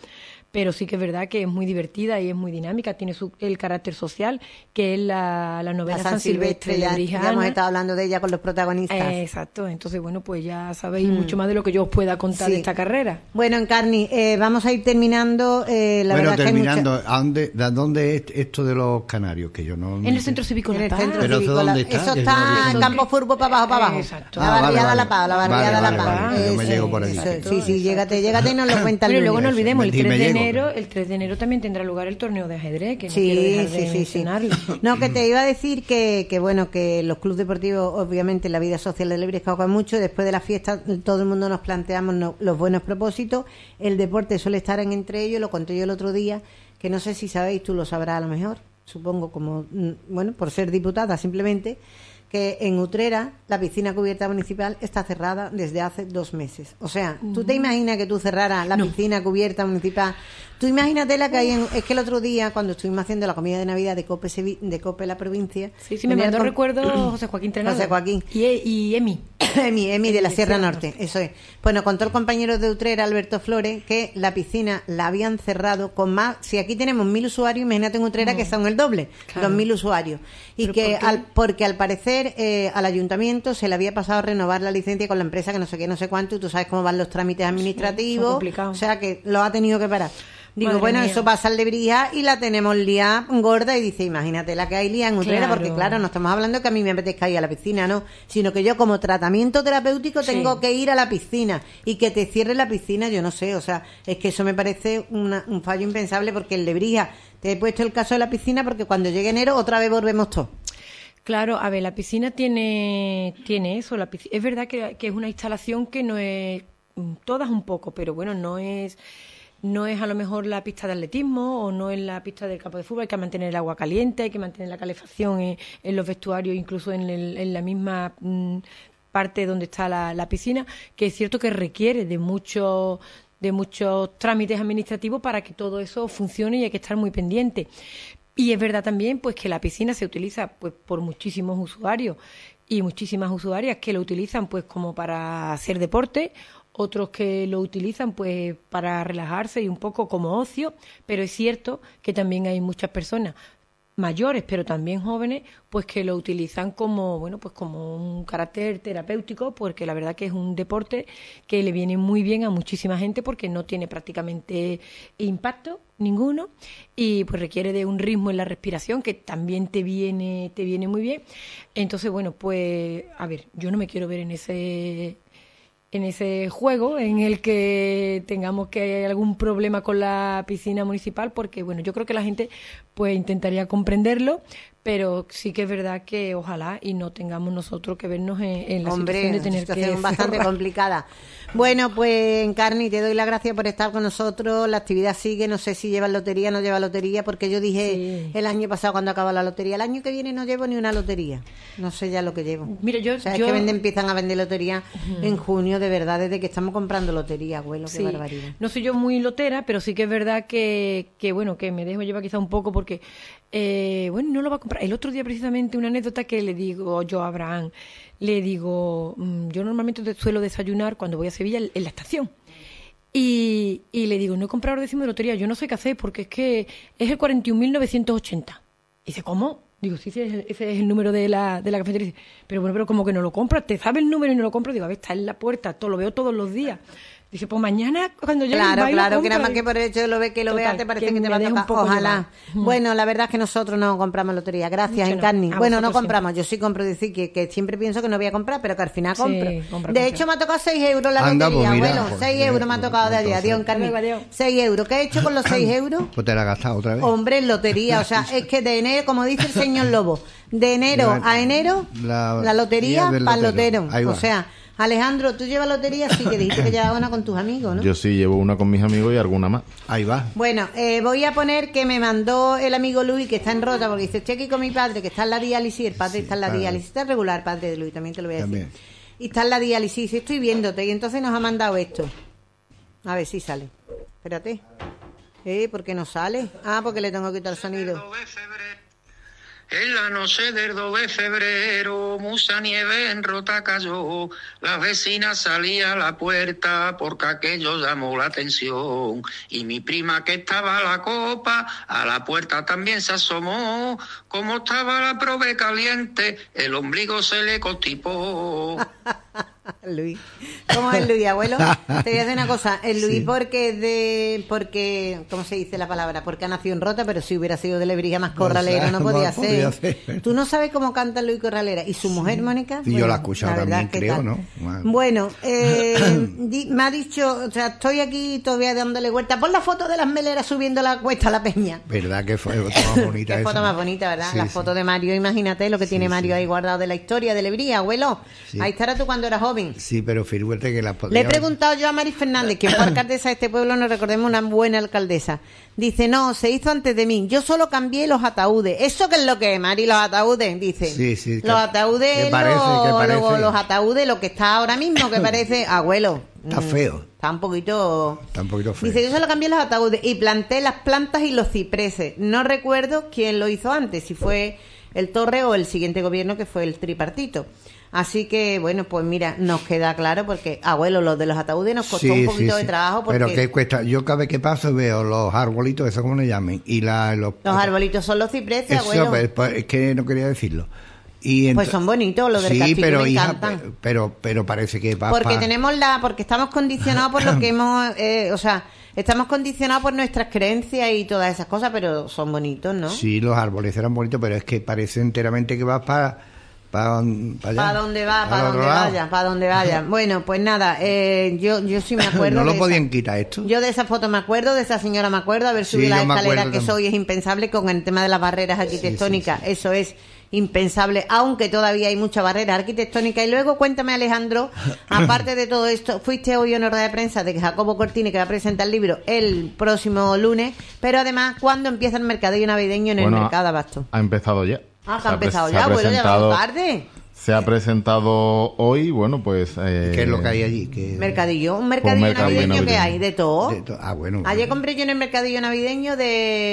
pero sí que es verdad que es muy divertida y es muy dinámica, tiene el carácter social, que es la novela San Silvestre de ya Brijana. hemos estado hablando de ella con los protagonistas. Exacto, entonces bueno, pues ya sabéis mucho más de lo que yo os pueda contar Sí. de esta carrera. Bueno, Encarni, vamos a ir terminando. La verdad es que hay terminando, mucha- ¿a dónde es esto de los canarios? Que yo no... En el Centro Cívico En La el Paz. centro Pero cívico, ¿eso dónde la- está? Eso Que está no- en Campo Furbo para abajo. Exacto. La barriada La Paz, la barriada Vale, La Paz. vale, yo me Eso, llego por allí. eso. Sí, sí, llégate y nos lo cuentas. Pero luego no Eso, olvidemos, el me 3 de llego. enero, el 3 de enero también tendrá lugar el torneo de ajedrez, que no quiero Sí, dejar sí, de sí, sí. mencionarlo. No, que te iba a decir que bueno, que los clubes deportivos, obviamente, la vida social de Lebrija causa mucho. Después de la fiesta, todo el mundo nos planteamos los buenos propósitos. El deporte suele estar entre ellos, lo conté yo el otro día, que no sé si sabéis, tú lo sabrás a lo mejor, supongo, como, bueno, por ser diputada simplemente, que en Utrera la piscina cubierta municipal está cerrada desde hace 2 meses. O sea, ¿tú te imaginas que tú cerraras la piscina cubierta municipal? Tú imagínate la que hay en... Es que el otro día, cuando estuvimos haciendo la comida de Navidad de COPE la provincia... Sí, me venía mandó el recuerdo José Joaquín Trenado. José Joaquín. Y Emi. Emi de la Sierra Norte, eso es. Bueno, contó el compañero de Utrera, Alberto Flores, que la piscina la habían cerrado con más... Si aquí tenemos 1.000 usuarios, imagínate en Utrera que son el doble, Claro. 2.000 usuarios. Y ¿Pero que por qué? porque al parecer al ayuntamiento se le había pasado a renovar la licencia con la empresa que no sé qué, no sé cuánto, y tú sabes cómo van los trámites administrativos, son complicados. o sea que lo ha tenido que parar. Digo, Madre bueno, mía. eso pasa al de Brija y la tenemos liada gorda, y dice, imagínate la que hay liada en Utrera, Claro. porque claro, no estamos hablando que a mí me apetezca ir a la piscina, no, sino que yo como tratamiento terapéutico Sí. tengo que ir a la piscina, y que te cierre la piscina, yo no sé, o sea, es que eso me parece un fallo impensable, porque el de Brija, te he puesto el caso de la piscina porque cuando llegue enero otra vez volvemos todos. Claro, a ver, la piscina tiene eso. Es verdad que es una instalación que no es, todas un poco, pero bueno, no es a lo mejor la pista de atletismo o no es la pista del campo de fútbol. Hay que mantener el agua caliente, hay que mantener la calefacción en los vestuarios, incluso en la misma parte donde está la piscina, que es cierto que requiere de muchos trámites administrativos para que todo eso funcione, y hay que estar muy pendiente. Y es verdad también pues que la piscina se utiliza pues por muchísimos usuarios y muchísimas usuarias que lo utilizan pues como para hacer deporte, otros que lo utilizan pues para relajarse y un poco como ocio, pero es cierto que también hay muchas personas mayores, pero también jóvenes, pues que lo utilizan como, bueno, pues como un carácter terapéutico, porque la verdad que es un deporte que le viene muy bien a muchísima gente porque no tiene prácticamente impacto ninguno y pues requiere de un ritmo en la respiración que también te viene muy bien. Entonces, bueno, pues a ver, yo no me quiero ver en ese juego en el que tengamos que hay algún problema con la piscina municipal, porque bueno, yo creo que la gente pues intentaría comprenderlo, pero sí que es verdad que ojalá y no tengamos nosotros que vernos en la situación de tener situación que bastante cerrar. complicada. Bueno, pues Encarni, te doy las gracias por estar con nosotros. La actividad sigue, no sé si lleva lotería o no lleva lotería, porque yo dije Sí. el año pasado cuando acaba la lotería, el año que viene no llevo ni una lotería. No sé ya lo que llevo. Mira, O sea, es que empiezan a vender lotería en junio, de verdad, desde que estamos comprando lotería, abuelo, qué Sí. barbaridad. No soy yo muy lotera, pero sí que es verdad que bueno, que me dejo llevar quizá un poco porque, bueno, no lo va a comprar. El otro día precisamente una anécdota que le digo yo a Abraham, le digo, yo normalmente suelo desayunar cuando voy a Sevilla en la estación. Y le digo, no he comprado el décimo de lotería, yo no sé qué hacer porque es que es el 41.980. Y dice, ¿cómo? Digo, sí, ese es el número de la cafetería. Dice, pero bueno, pero como que no lo compras, te sabe el número y no lo compro. Digo, a ver, está en la puerta, todo lo veo todos los días. Dice, pues mañana cuando llegue Claro, va y lo claro, que compra. nada más que por el hecho de lo que lo Total, veas te parece que que te me va a deje un tocar. poco Ojalá. llevar. Bueno, la verdad es que nosotros no compramos lotería. Gracias, Mucho no. Encarni. A Bueno, no vosotros compramos. Yo sí compro, decir que siempre pienso que no voy a comprar, pero que al final Sí, compro. compra. De hecho, me ha tocado 6 euros la Anda, lotería, pues mira, abuelo. pues 6 mira, euros me ha tocado de allí. entonces. Adiós, Encarni. Adiós. 6 euros. ¿Qué he hecho con los 6 euros? Pues te la has gastado otra vez. Hombre, en lotería. O sea, es que de enero, como dice el señor Lobo, de enero a enero, la lotería día del para el lotero. lotero. Ahí va. O sea, Alejandro, tú llevas lotería, sí, que dijiste que llevabas una con tus amigos, ¿no? Yo sí llevo una con mis amigos y alguna más. Ahí va. Bueno, voy a poner que me mandó el amigo Luis, que está en Rota, porque dice, estoy aquí con mi padre, que está en la diálisis, el padre está en la padre. diálisis, está regular, padre de Luis, también te lo voy a También. decir. Y está en la diálisis, y dice, estoy viéndote, y entonces nos ha mandado esto. A ver si sale. Espérate. ¿Por qué no sale? Ah, porque le tengo que quitar el sonido. En la noche del 2 de febrero, mucha nieve en Rota cayó. La vecina salía a la puerta porque aquello llamó la atención. Y mi prima que estaba a la copa, a la puerta también se asomó. Como estaba la prove caliente, el ombligo se le constipó. Luis. ¿Cómo es Luis, abuelo? Te voy a decir una cosa. El Luis porque, ¿cómo se dice la palabra? Porque ha nacido en Rota, pero si hubiera sido de Lebrija más corralero, no podía ser. Tú no sabes cómo canta Luis Corralera. ¿Y su mujer, Mónica? Y yo la he escuchado también, creo, ¿no? Bueno, me ha dicho, o sea, estoy aquí todavía dándole vuelta. Pon la foto de las meleras subiendo la cuesta a la peña. ¿Verdad que fue foto más bonita? Qué esa, foto más bonita, ¿verdad? Sí, La sí. foto de Mario, imagínate lo que tiene Mario ahí guardado de la historia de Lebrija, abuelo. Sí. Ahí estará tú cuando eras joven. Sí, pero fíjate que las Le he podríamos... preguntado yo a Mari Fernández, que fue alcaldesa de este pueblo, nos recordemos una buena alcaldesa. Dice, no, se hizo antes de mí. Yo solo cambié los ataúdes. ¿Eso qué es lo que es, Mari, los ataúdes? Dice. Sí, sí. Los ataúdes, ¿Qué parece? los ataúdes, lo que está ahora mismo, que parece, abuelo. Está feo. Está un poquito feo. Dice, yo solo cambié los ataúdes y planté las plantas y los cipreses. No recuerdo quién lo hizo antes, si fue el Torre o el siguiente gobierno, que fue el tripartito. Así que, bueno, pues mira, nos queda claro porque, abuelo, los de los ataúdes nos costó un poquito de trabajo porque... Pero ¿qué cuesta? Yo cada vez que paso veo los arbolitos, eso como le llamen, y los arbolitos son los cipreses, eso, abuelo. Pues, es que no quería decirlo. Y pues son bonitos, los del castillo pero, me hija, encantan. pero parece que va porque porque estamos condicionados por lo que hemos... estamos condicionados por nuestras creencias y todas esas cosas, pero son bonitos, ¿no? Sí, los árboles eran bonitos, pero es que parece enteramente que va para donde vaya. Bueno, pues nada, yo sí me acuerdo. ¿No lo podían quitar esto? Yo de esa foto me acuerdo, de esa señora me acuerdo, haber subido las escaleras que soy es impensable con el tema de las barreras arquitectónicas. Sí. Eso es impensable, aunque todavía hay muchas barreras arquitectónicas. Y luego cuéntame, Alejandro, aparte de todo esto, fuiste hoy en rueda de prensa de que Jacobo Cortini, que va a presentar el libro el próximo lunes, pero además, ¿cuándo empieza el mercadillo navideño en el mercado de Abasto? Ha empezado ya. Que ha empezado ya, abuelo, ya vamos tarde. Se ha presentado hoy, bueno, pues... ¿Qué es lo que hay allí? Mercadillo, un mercadillo navideño que hay, de todo. Bueno. Ayer compré yo en el mercadillo navideño de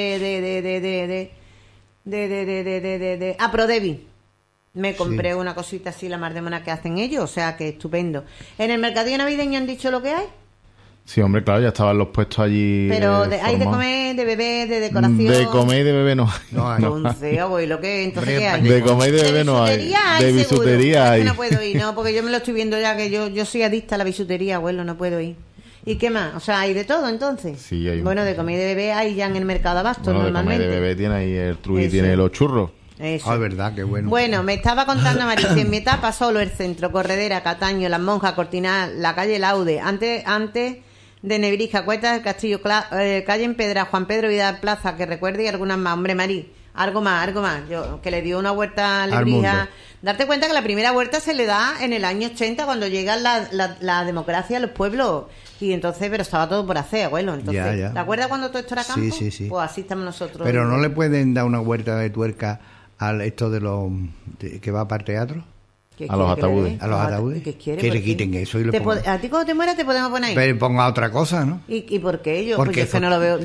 Prodevi. Me compré una cosita así, la mar de mona que hacen ellos, o sea que estupendo. ¿En el mercadillo navideño han dicho lo que hay? Sí, hombre, claro, ya estaban los puestos allí. Pero hay de comer, de beber, de decoración. De comer y de beber no hay. Entonces, abuelo, entonces ¿qué hay? De comer y de beber no hay. De bisutería hay. No puedo ir, no, porque yo me lo estoy viendo ya, que yo soy adicta a la bisutería, abuelo, no puedo ir. ¿Y qué más? O sea, ¿hay de todo entonces? Sí, hay. Bueno, de comer y de beber hay ya en el mercado Abasto, normalmente. De comer y de beber tiene ahí el Trujillo, tiene los churros. Eso. Es verdad, qué bueno. Bueno, me estaba contando María, en mi etapa solo el centro, Corredera, Cataño, Las Monjas, Cortinal, la calle Laude, antes de Nebrija, Cuesta del Castillo, calle Empedra, Juan Pedro Vidal Plaza, que recuerde, y algunas más. Hombre, Mari, algo más. Yo, que le dio una vuelta a Lebrija. Darte cuenta que la primera vuelta se le da en el año 80, cuando llega la democracia a los pueblos. Y entonces, pero estaba todo por hacer, abuelo. Entonces, ya. ¿te acuerdas cuando todo esto era campo? Sí. Pues así estamos nosotros. Pero no le pueden dar una vuelta de tuerca a esto que va para el teatro. A los ataúdes. A los ataúdes. Que le quiten eso y le pongan. A ti cuando te mueras te podemos poner ahí. Pero ponga otra cosa, ¿no? ¿Y por qué? Porque pues yo que no lo veo.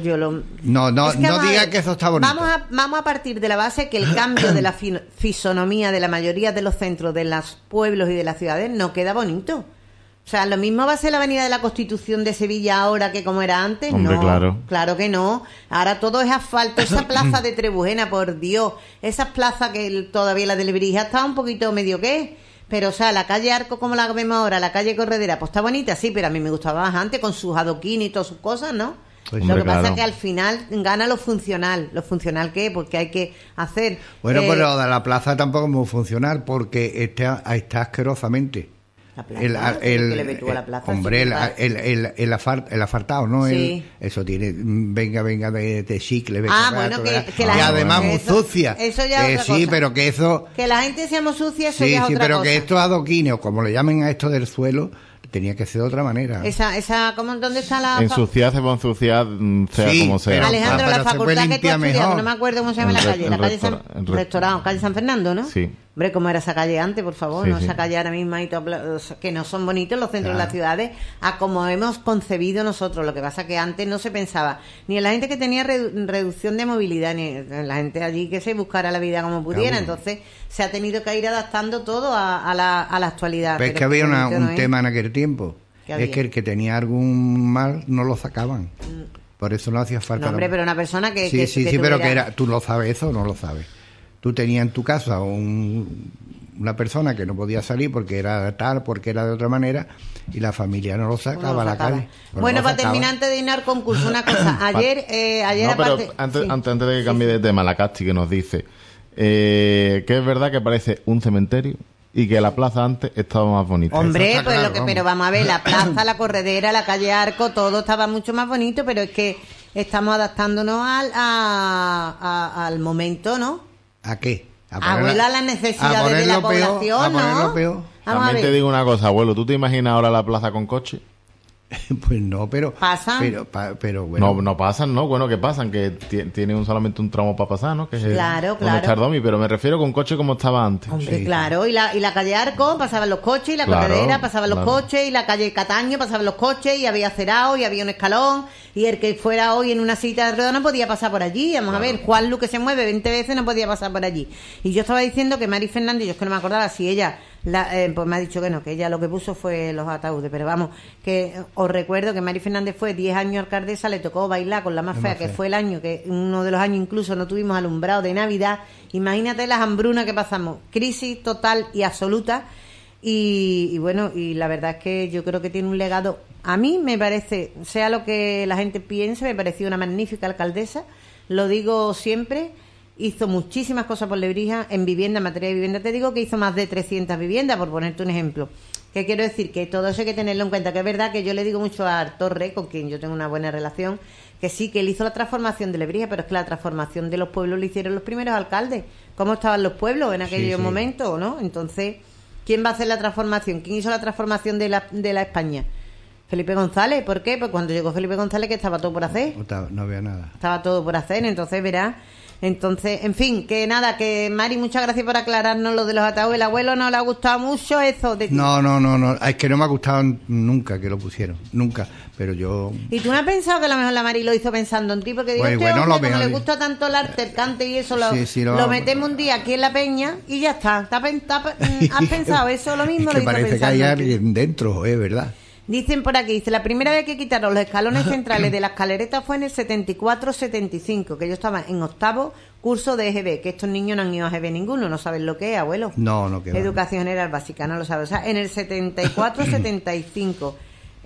No diga que eso está bonito. Vamos a partir de la base que el cambio de la fisonomía de la mayoría de los centros de los pueblos y de las ciudades no queda bonito. O sea, lo mismo va a ser la Avenida de la Constitución de Sevilla ahora que como era antes. Hombre, no, claro que no. Ahora todo es asfalto. Esa plaza de Trebujena, por Dios. Esas plazas que todavía la de Lebrija está un poquito medio que... Pero, o sea, la calle Arco como la vemos ahora, la calle Corredera, pues está bonita, sí, pero a mí me gustaba más antes con sus adoquines y todas sus cosas, ¿no? Pues lo que pasa es que al final gana lo funcional. ¿Lo funcional qué? Porque hay que hacer... Bueno, pero de la plaza tampoco es muy funcional porque está asquerosamente. La plaza, ¿qué le ves tú a la plaza? Hombre, el asfaltado, ¿no? Sí. Eso tiene, venga de chicle. Bueno, que la y gente, además muy sucia. Eso ya es otra sí, cosa. pero que eso... Que la gente seamos sucia, eso sí, ya es otra pero cosa. que estos adoquines, o como le llamen a esto del suelo, tenía que ser de otra manera. ¿Dónde está la...? Ensuciar se va a ensuciar, sea como sea. Alejandro, la facultad que tú has estudiado, no me acuerdo cómo se llama la calle. La calle Restaurado, calle San Fernando, ¿no? Sí. Hombre, ¿cómo era esa calle antes, por favor? Sí, No sí. esa calle ahora misma y todo, que no son bonitos los centros de Claro. las ciudades a como hemos concebido nosotros. Lo que pasa que antes no se pensaba ni en la gente que tenía reducción de movilidad, ni en la gente allí que se buscara la vida como pudiera. Claro. Entonces se ha tenido que ir adaptando todo a la actualidad. Pero es Pero que había bonito, un ¿no es? tema en aquel tiempo. ¿Qué Es había? que el que tenía algún mal no lo sacaban. Por eso no hacía falta. No, hombre, pero una persona que... Sí, que, sí, que sí, pero tuviera- que era... ¿Tú lo sabes eso o no lo sabes? Tú tenías en tu casa una persona que no podía salir porque era tal, porque era de otra manera, y la familia no lo sacaba Uno a la sacaba. calle. Pues Bueno, no lo para sacaba. terminar antes de irnos al concurso, una cosa. Ayer No, pero aparte... antes, sí. antes de que cambie de tema, la Casti que nos dice que es verdad que parece un cementerio y que la plaza antes estaba más bonita. Hombre, Eso está pues claro, lo que, vamos. pero vamos a ver, la plaza, la corredera, la calle Arco, todo estaba mucho más bonito, pero es que estamos adaptándonos al momento, ¿no? ¿A qué? Abuela, las necesidades de la población, a ponerlo ¿no? peor. Vamos a También te ver. digo una cosa, abuelo, ¿tú te imaginas ahora la plaza con coche? Pues no, pero... ¿Pasan? Pero bueno... No pasan, ¿no? Bueno, que pasan, que tienen solamente un tramo para pasar, ¿no? Que es Claro, donde claro. está el domi, pero me refiero con coche como estaba antes. Hombre, Sí, claro, y la calle Arco pasaban los coches, y la Claro, corredera pasaban los claro. coches, y la calle Cataño pasaban los coches, y había cerado, y había un escalón, y el que fuera hoy en una cita de ruedas no podía pasar por allí. Vamos a ver, Juan Lu, que se mueve 20 veces, no podía pasar por allí. Y yo estaba diciendo que Mari Fernández, yo es que no me acordaba si ella, pues me ha dicho que no, que ella lo que puso fue los ataúdes, pero vamos, que os recuerdo que Mari Fernández fue 10 años alcaldesa, le tocó bailar con la más fea, que fue el año, que uno de los años incluso no tuvimos alumbrado de Navidad. Imagínate las hambrunas que pasamos, crisis total y absoluta. Y bueno, y la verdad es que yo creo que tiene un legado. A mí me parece, sea lo que la gente piense, me pareció una magnífica alcaldesa, lo digo siempre. Hizo muchísimas cosas por Lebrija en vivienda, en materia de vivienda. Te digo que hizo más de 300 viviendas, por ponerte un ejemplo. ¿Qué quiero decir? Que todo eso hay que tenerlo en cuenta. Que es verdad que yo le digo mucho a Torre, con quien yo tengo una buena relación, que sí, que él hizo la transformación de Lebrija, pero es que la transformación de los pueblos lo hicieron los primeros alcaldes. ¿Cómo estaban los pueblos en aquellos sí. momentos, no? Entonces, ¿quién va a hacer la transformación? ¿Quién hizo la transformación de la España? Felipe González. ¿Por qué? Pues cuando llegó Felipe González, que estaba todo por hacer. No había nada. Estaba todo por hacer, entonces verás. Entonces, en fin, que nada, que Mari, muchas gracias por aclararnos lo de los ataúdes. El abuelo no le ha gustado mucho eso de ti. No, es que no me ha gustado nunca que lo pusieron, nunca, pero yo... ¿Y tú no has pensado que a lo mejor la Mari lo hizo pensando en ti? Porque digo, Pues, este bueno, hombre, lo como veo, le gusta tanto el arte, el cante y eso, Sí, lo lo- metemos un día aquí en la peña y ya está. ¿Has pensado eso? Lo mismo Es lo que hizo parece que pensando hay en ti. alguien dentro, es verdad. Dicen por aquí, dice, la primera vez que quitaron los escalones centrales de la escalereta fue en el 74-75, que yo estaba en octavo curso de EGB, que estos niños no han ido a EGB ninguno, no saben lo que es, abuelo. No, que va. Educación General Básica, no lo sabe. O sea, en el 74-75.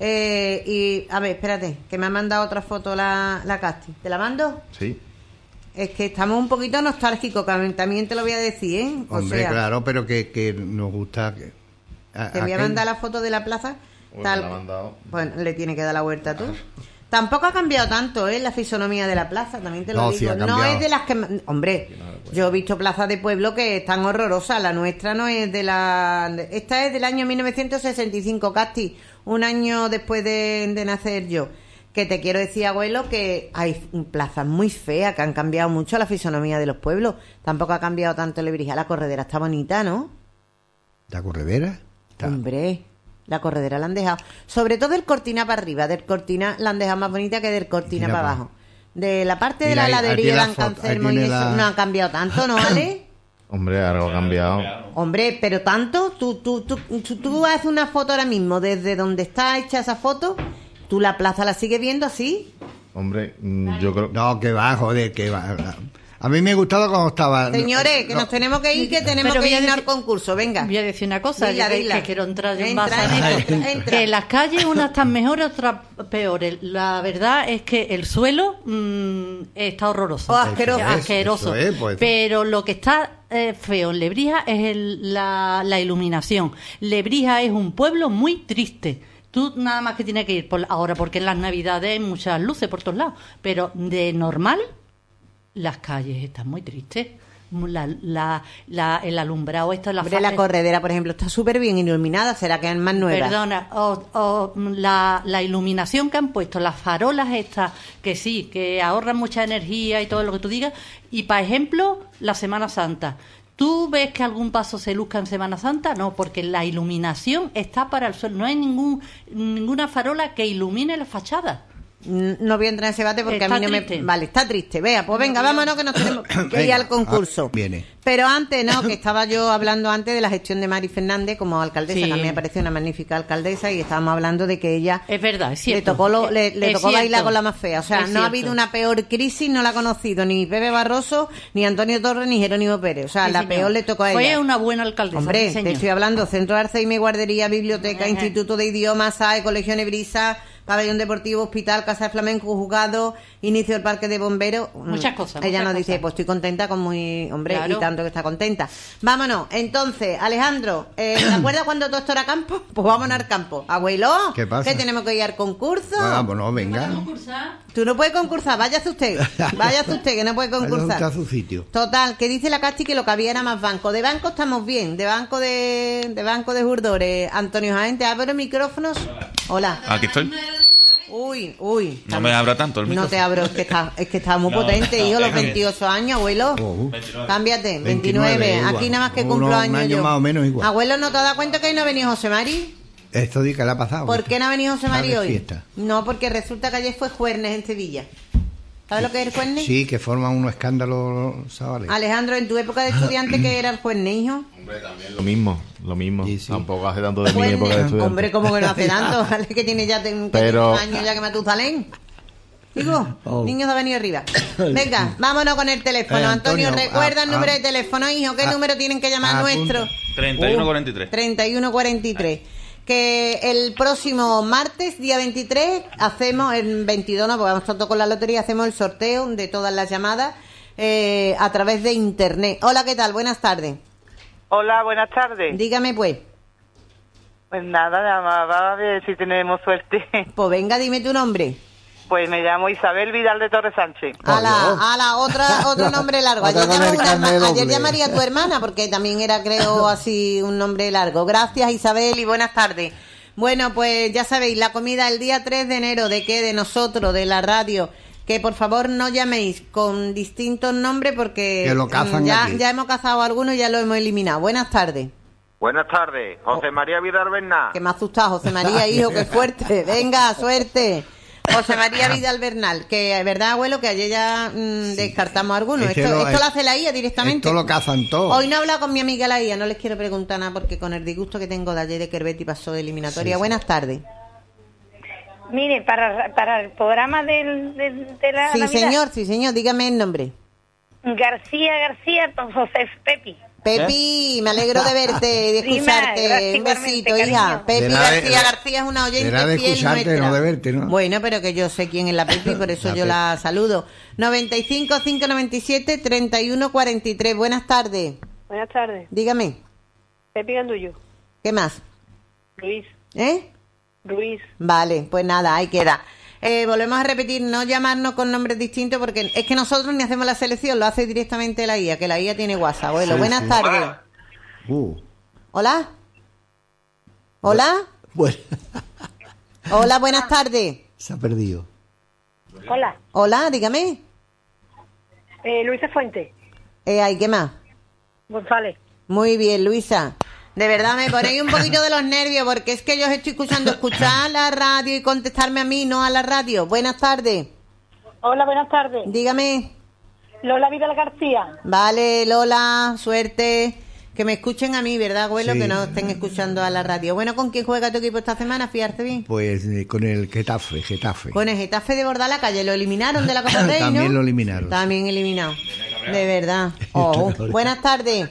Y, a ver, espérate, que me ha mandado otra foto la Casti. ¿Te la mando? Sí. Es que estamos un poquito nostálgicos, también te lo voy a decir, ¿eh? O Hombre, sea, claro, pero que nos gusta... te voy a mandar la foto de la plaza. Uy, Tal, me la ha mandado. bueno, le tiene que dar la vuelta tú. Tampoco ha cambiado tanto, la fisonomía de la plaza, también te lo No, digo. sí, ha No cambiado. es de las que... Hombre, yo he visto plazas de pueblo que están horrorosas. La nuestra no es de la... Esta es del año 1965, Casti, un año después de nacer yo. Que te quiero decir, abuelo, que hay plazas muy feas que han cambiado mucho la fisonomía de los pueblos. Tampoco ha cambiado tanto Lebrija. La corredera está bonita, ¿no? ¿La corredera? Está- Hombre, la corredera la han dejado. Sobre todo del Cortina para arriba. Del Cortina la han dejado más bonita que del Cortina Cortina para para- abajo. De la parte de Mira, la ahí heladería tiene de la foto, Ancancermo ahí y tiene eso la- no ha cambiado tanto, ¿no, Ale? Hombre, algo ha cambiado. Hombre, pero tanto, tú haces una foto ahora mismo desde donde está hecha esa foto, tú la plaza la sigues viendo así. Hombre, yo creo... No, que va, joder, que va. A mí me gustaba cuando estaba... Señores, que no, nos tenemos que ir, que tenemos Pero que voy a irnos al decir- concurso, venga. Voy a decir una cosa, Dila, que, dila. que quiero entrar en Entra, base a esto. entra. Que las calles unas están mejores, otras peores. La verdad es que el suelo está horroroso. Oh, asqueroso. Asqueroso. Eso es, pues. Pero lo que está feo en Lebrija es la iluminación. Lebrija es un pueblo muy triste. Tú nada más que tienes que ir ahora, porque en las Navidades hay muchas luces por todos lados. Pero de normal, las calles están muy tristes. El alumbrado, esto es la Hombre, la corredera, por ejemplo, está súper bien iluminada, será que es más nueva. Perdona, la iluminación que han puesto, las farolas estas, que sí, que ahorran mucha energía y todo lo que tú digas. Y, por ejemplo, la Semana Santa. ¿Tú ves que algún paso se luzca en Semana Santa? No, porque la iluminación está para el sol. No hay ninguna farola que ilumine la fachada. No voy a entrar en ese debate porque Está a mí no triste. me... Vale, está triste. Vea, pues venga, vámonos que nos tenemos que ir Venga, al concurso. viene. Pero antes, no, que estaba yo hablando antes de la gestión de Mari Fernández como alcaldesa, Sí. que a mí me parece una magnífica alcaldesa, y estábamos hablando de que ella... Es verdad, es Le cierto. tocó, le Es tocó cierto. bailar con la más fea. O sea, Es no ha cierto. habido una peor crisis, no la ha conocido ni Pepe Barroso, ni Antonio Torres, ni Jerónimo Pérez. O sea, Sí, la señor. peor le tocó a ella. Fue una buena alcaldesa. Hombre, sí, señor. te estoy hablando, Centro de Alzheimer, Guardería, Biblioteca, Ajá. Instituto de Idiomas, SAE, Colegio Nebrisa, Pabellón Deportivo, Hospital, Casa de Flamenco, Juzgado, inicio del Parque de Bomberos. Muchas cosas, Ella muchas nos dice, cosas. pues estoy contenta con muy... Hombre, Claro. y tanto que está contenta. Vámonos, entonces, Alejandro, ¿te acuerdas cuando todo esto era campo? Pues vámonos al campo. Abuelo, ¿Qué pasa? que tenemos que ir al concurso. Vámonos, venga. Tú no puedes concursar, váyase usted, que no puede Vaya usted concursar. a su sitio. Total, que dice la Casti que lo que había era más banco. De banco estamos bien, de banco de Jurdores. Antonio Jaén, te abro micrófonos. Hola. Aquí estoy. Uy. No me abra tanto el No micrófono. te abro, es que está muy potente, hijo, los 28 años, abuelo. Oh, Cámbiate, 29. igual. Aquí nada más que cumplo Un años año yo. más o menos igual. Abuelo, ¿no te has dado cuenta que hoy no ha venido José Mari? Esto di que le ha pasado. ¿Por qué no ha venido José Está Mari de hoy? fiesta. No, porque resulta que ayer fue Juernes en Sevilla. ¿Sabes lo que es el Juernes? Sí, que forman unos escándalos, chavales. Alejandro, en tu época de estudiante, ¿qué era el Juernes, hijo? Hombre, también lo mismo. Sí, sí. Tampoco hace tanto de mi Juernes. época de estudiante. Hombre, como que no hace tanto, vale, que tiene ya Pero- años ya que Matusalén. Digo, Oh. niños de ha venido arriba. Venga, vámonos con el teléfono. Antonio, Antonio, recuerda el número ah, de teléfono, hijo. ¿Qué ah, número tienen que llamar apunta. nuestro? 3143. 3143. Que el próximo martes, día 23, hacemos el 22, no, porque vamos todo con la lotería, hacemos el sorteo de todas las llamadas a través de internet. Hola, ¿qué tal? Buenas tardes. Hola, buenas tardes. Dígame, pues. Pues nada, llamaba a ver si tenemos suerte. Pues venga, dime tu nombre. Pues me llamo Isabel Vidal de Torres Sánchez. Otro nombre largo. Otra con el carnet Ayer doble. llamaría a tu hermana porque también era, creo, así un nombre largo. Gracias, Isabel, y buenas tardes. Bueno, pues ya sabéis, la comida el día 3 de enero, ¿de qué? De nosotros, de la radio. Que por favor no llaméis con distintos nombres porque Que lo cazan aquí. ya hemos cazado algunos y ya lo hemos eliminado. Buenas tardes. Buenas tardes, José María Vidal Bernal. Que me ha asustado, José María, hijo, qué fuerte. Venga, suerte. José María Vidal Bernal, que verdad, abuelo, que ayer ya descartamos algunos. Este Esto lo- lo hace la IA directamente. Esto lo cazan todo. Hoy no he hablado con mi amiga la IA, no les quiero preguntar nada porque con el disgusto que tengo de ayer de que Herbeti pasó de eliminatoria. Sí, sí. Buenas tardes. Mire, para el programa de la Navidad, Sí, señor, dígame el nombre. García, don José Pepi. Pepi, me alegro de verte y de Sí, escucharte. gracias, Un besito, igualmente, hija. cariño. Pepi Será de- García es una oyente será de fiel escucharte, nuestra. no de verte, ¿no? Bueno, pero que yo sé quién es la Pepi, por eso La yo Pepi. la saludo. 95 597 31 43. Buenas tardes. Buenas tardes. Dígame, Pepi Gandullo. ¿qué más? Ruiz. Ruiz. Vale, pues nada, ahí queda. Volvemos a repetir, no llamarnos con nombres distintos porque es que nosotros ni hacemos la selección, lo hace directamente la IA, que la IA tiene WhatsApp. Abuelo, Sí, buenas sí. tardes. ¿Hola? ¿Hola? Bueno, Hola, buenas tardes. se ha perdido. Hola, Hola, dígame. Luisa Fuente. ¿Hay qué más? González. Muy bien, Luisa. De verdad me ponéis un poquito de los nervios porque es que yo os estoy escuchando escuchar la radio y contestarme a mí, no a la radio. Buenas tardes. Hola, buenas tardes. Dígame. Lola Vidal García. Vale, Lola, suerte. Que me escuchen a mí, ¿verdad, abuelo? Sí. Que no estén escuchando a la radio. Bueno, ¿con quién juega tu equipo esta semana? Fiarte bien. Pues con el Getafe. Con el Getafe de Bordalaca, ya lo eliminaron de la Copa Rey, ¿no? También lo eliminaron. También eliminado. De verdad. Oh, buenas tardes.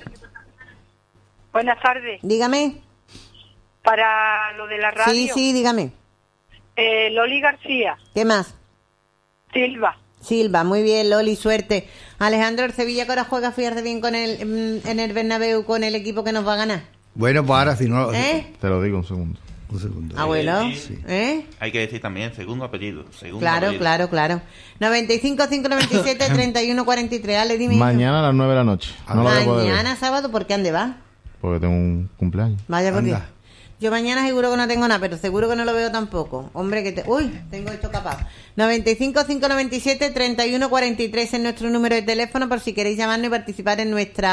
Buenas tardes. Dígame. Para lo de la radio. Sí, dígame. Loli García. ¿Qué más? Silva. Muy bien, Loli, suerte. Alejandro, el Sevilla que ahora juega Fiarte bien con en el Bernabéu con el equipo que nos va a ganar. Bueno, pues ahora si no... Te lo digo un segundo. Un segundo. Abuelo, Sí. ¿eh? Hay que decir también segundo apellido. Claro. 95 597 31 43. Ale, dime. Mañana a las 9 de la noche. No lo voy a poder ver, Mañana sábado, ¿por qué ande va? porque tengo un cumpleaños. Vaya por Dios. Anda. Yo mañana seguro que no tengo nada, pero seguro que no lo veo tampoco. Hombre, que te... Uy, tengo esto capaz. 95 597 31 43 es nuestro número de teléfono por si queréis llamarnos y participar en nuestra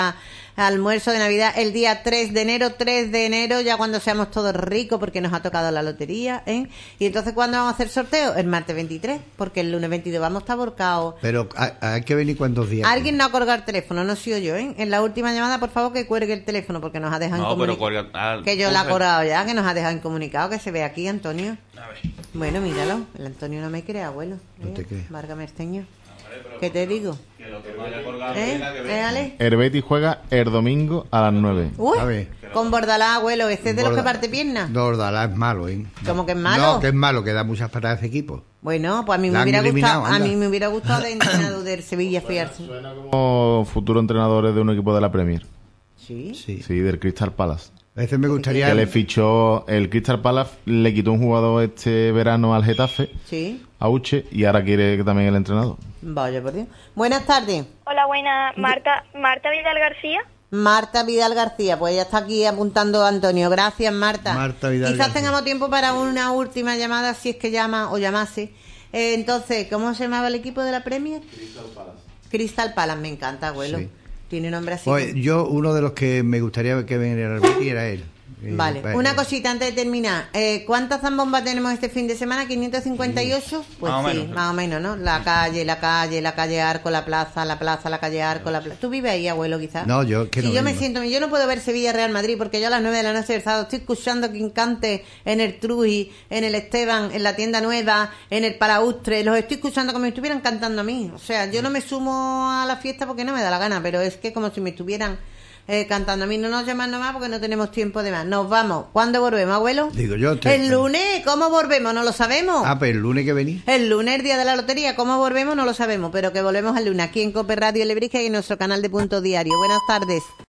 almuerzo de Navidad el día 3 de enero, ya cuando seamos todos ricos porque nos ha tocado la lotería, ¿eh? Y entonces, ¿cuándo vamos a hacer sorteo? El martes 23, porque el lunes 22 vamos a estar borcados. Pero hay que venir cuántos días. Alguien no ha colgado el teléfono, no soy yo, ¿eh? En la última llamada, por favor, que cuelgue el teléfono porque nos ha dejado incomunicado. Que yo la he colgado ya, que nos ha dejado incomunicado, que se ve aquí, Antonio. A ver. Bueno, míralo, el Antonio no me cree, abuelo. No te cree. Vargas Merceño. ¿Qué te digo? Que lo que vaya a colgar Ale? El Betis juega el domingo a las 9. Uy, A ver. con Bordalás, abuelo, ¿este es de los que parte piernas? Bordalás es malo, ¿eh? ¿Cómo que es malo? No, que es malo, que da muchas patadas a ese equipo. Bueno, pues a mí me La han hubiera eliminado, gustado, a anda. mí me hubiera gustado de entrenador del Sevilla fiarse. Como futuro entrenadores de un equipo de la Premier. Sí. Sí, del Crystal Palace. A veces me gustaría... Que le fichó el Crystal Palace, le quitó un jugador este verano al Getafe, Sí. a Uche, y ahora quiere también el entrenador. Vaya por Dios. Buenas tardes. Hola, buena. Marta Vidal García. Marta Vidal García, pues ella está aquí apuntando a Antonio. Gracias, Marta. Marta Vidal Quizás García. tengamos tiempo para una última llamada, si es que llama o llamase. Entonces, ¿cómo se llamaba el equipo de la Premier? Crystal Palace, me encanta, abuelo. Sí. Tiene nombre así. Pues yo, uno de los que me gustaría que viniera al Betis era él. Vale, una cosita antes de terminar. ¿Cuántas zambombas tenemos este fin de semana? ¿558? Pues Más o sí, menos. más o menos, ¿no? La calle Arco, la plaza, la calle Arco, la plaza. ¿Tú vives ahí, abuelo, quizás? No, yo que Sí, no yo me vengo. siento, yo no puedo ver Sevilla Real Madrid porque yo a las 9 de la noche del sábado estoy escuchando quien cante en el Truji, en el Esteban, en la tienda nueva, en el Palaustre, los estoy escuchando como si estuvieran cantando a mí. O sea, yo no me sumo a la fiesta porque no me da la gana, pero es que como si me estuvieran cantando a mí. No nos llaman nomás porque no tenemos tiempo de más. Nos vamos. ¿Cuándo volvemos, abuelo? Digo yo. El lunes. ¿Cómo volvemos? No lo sabemos. Ah, pues el lunes que venís. El lunes, el día de la lotería. ¿Cómo volvemos? No lo sabemos, pero que volvemos el lunes aquí en Cope Radio Lebricia y en nuestro canal de Punto Diario. Buenas tardes.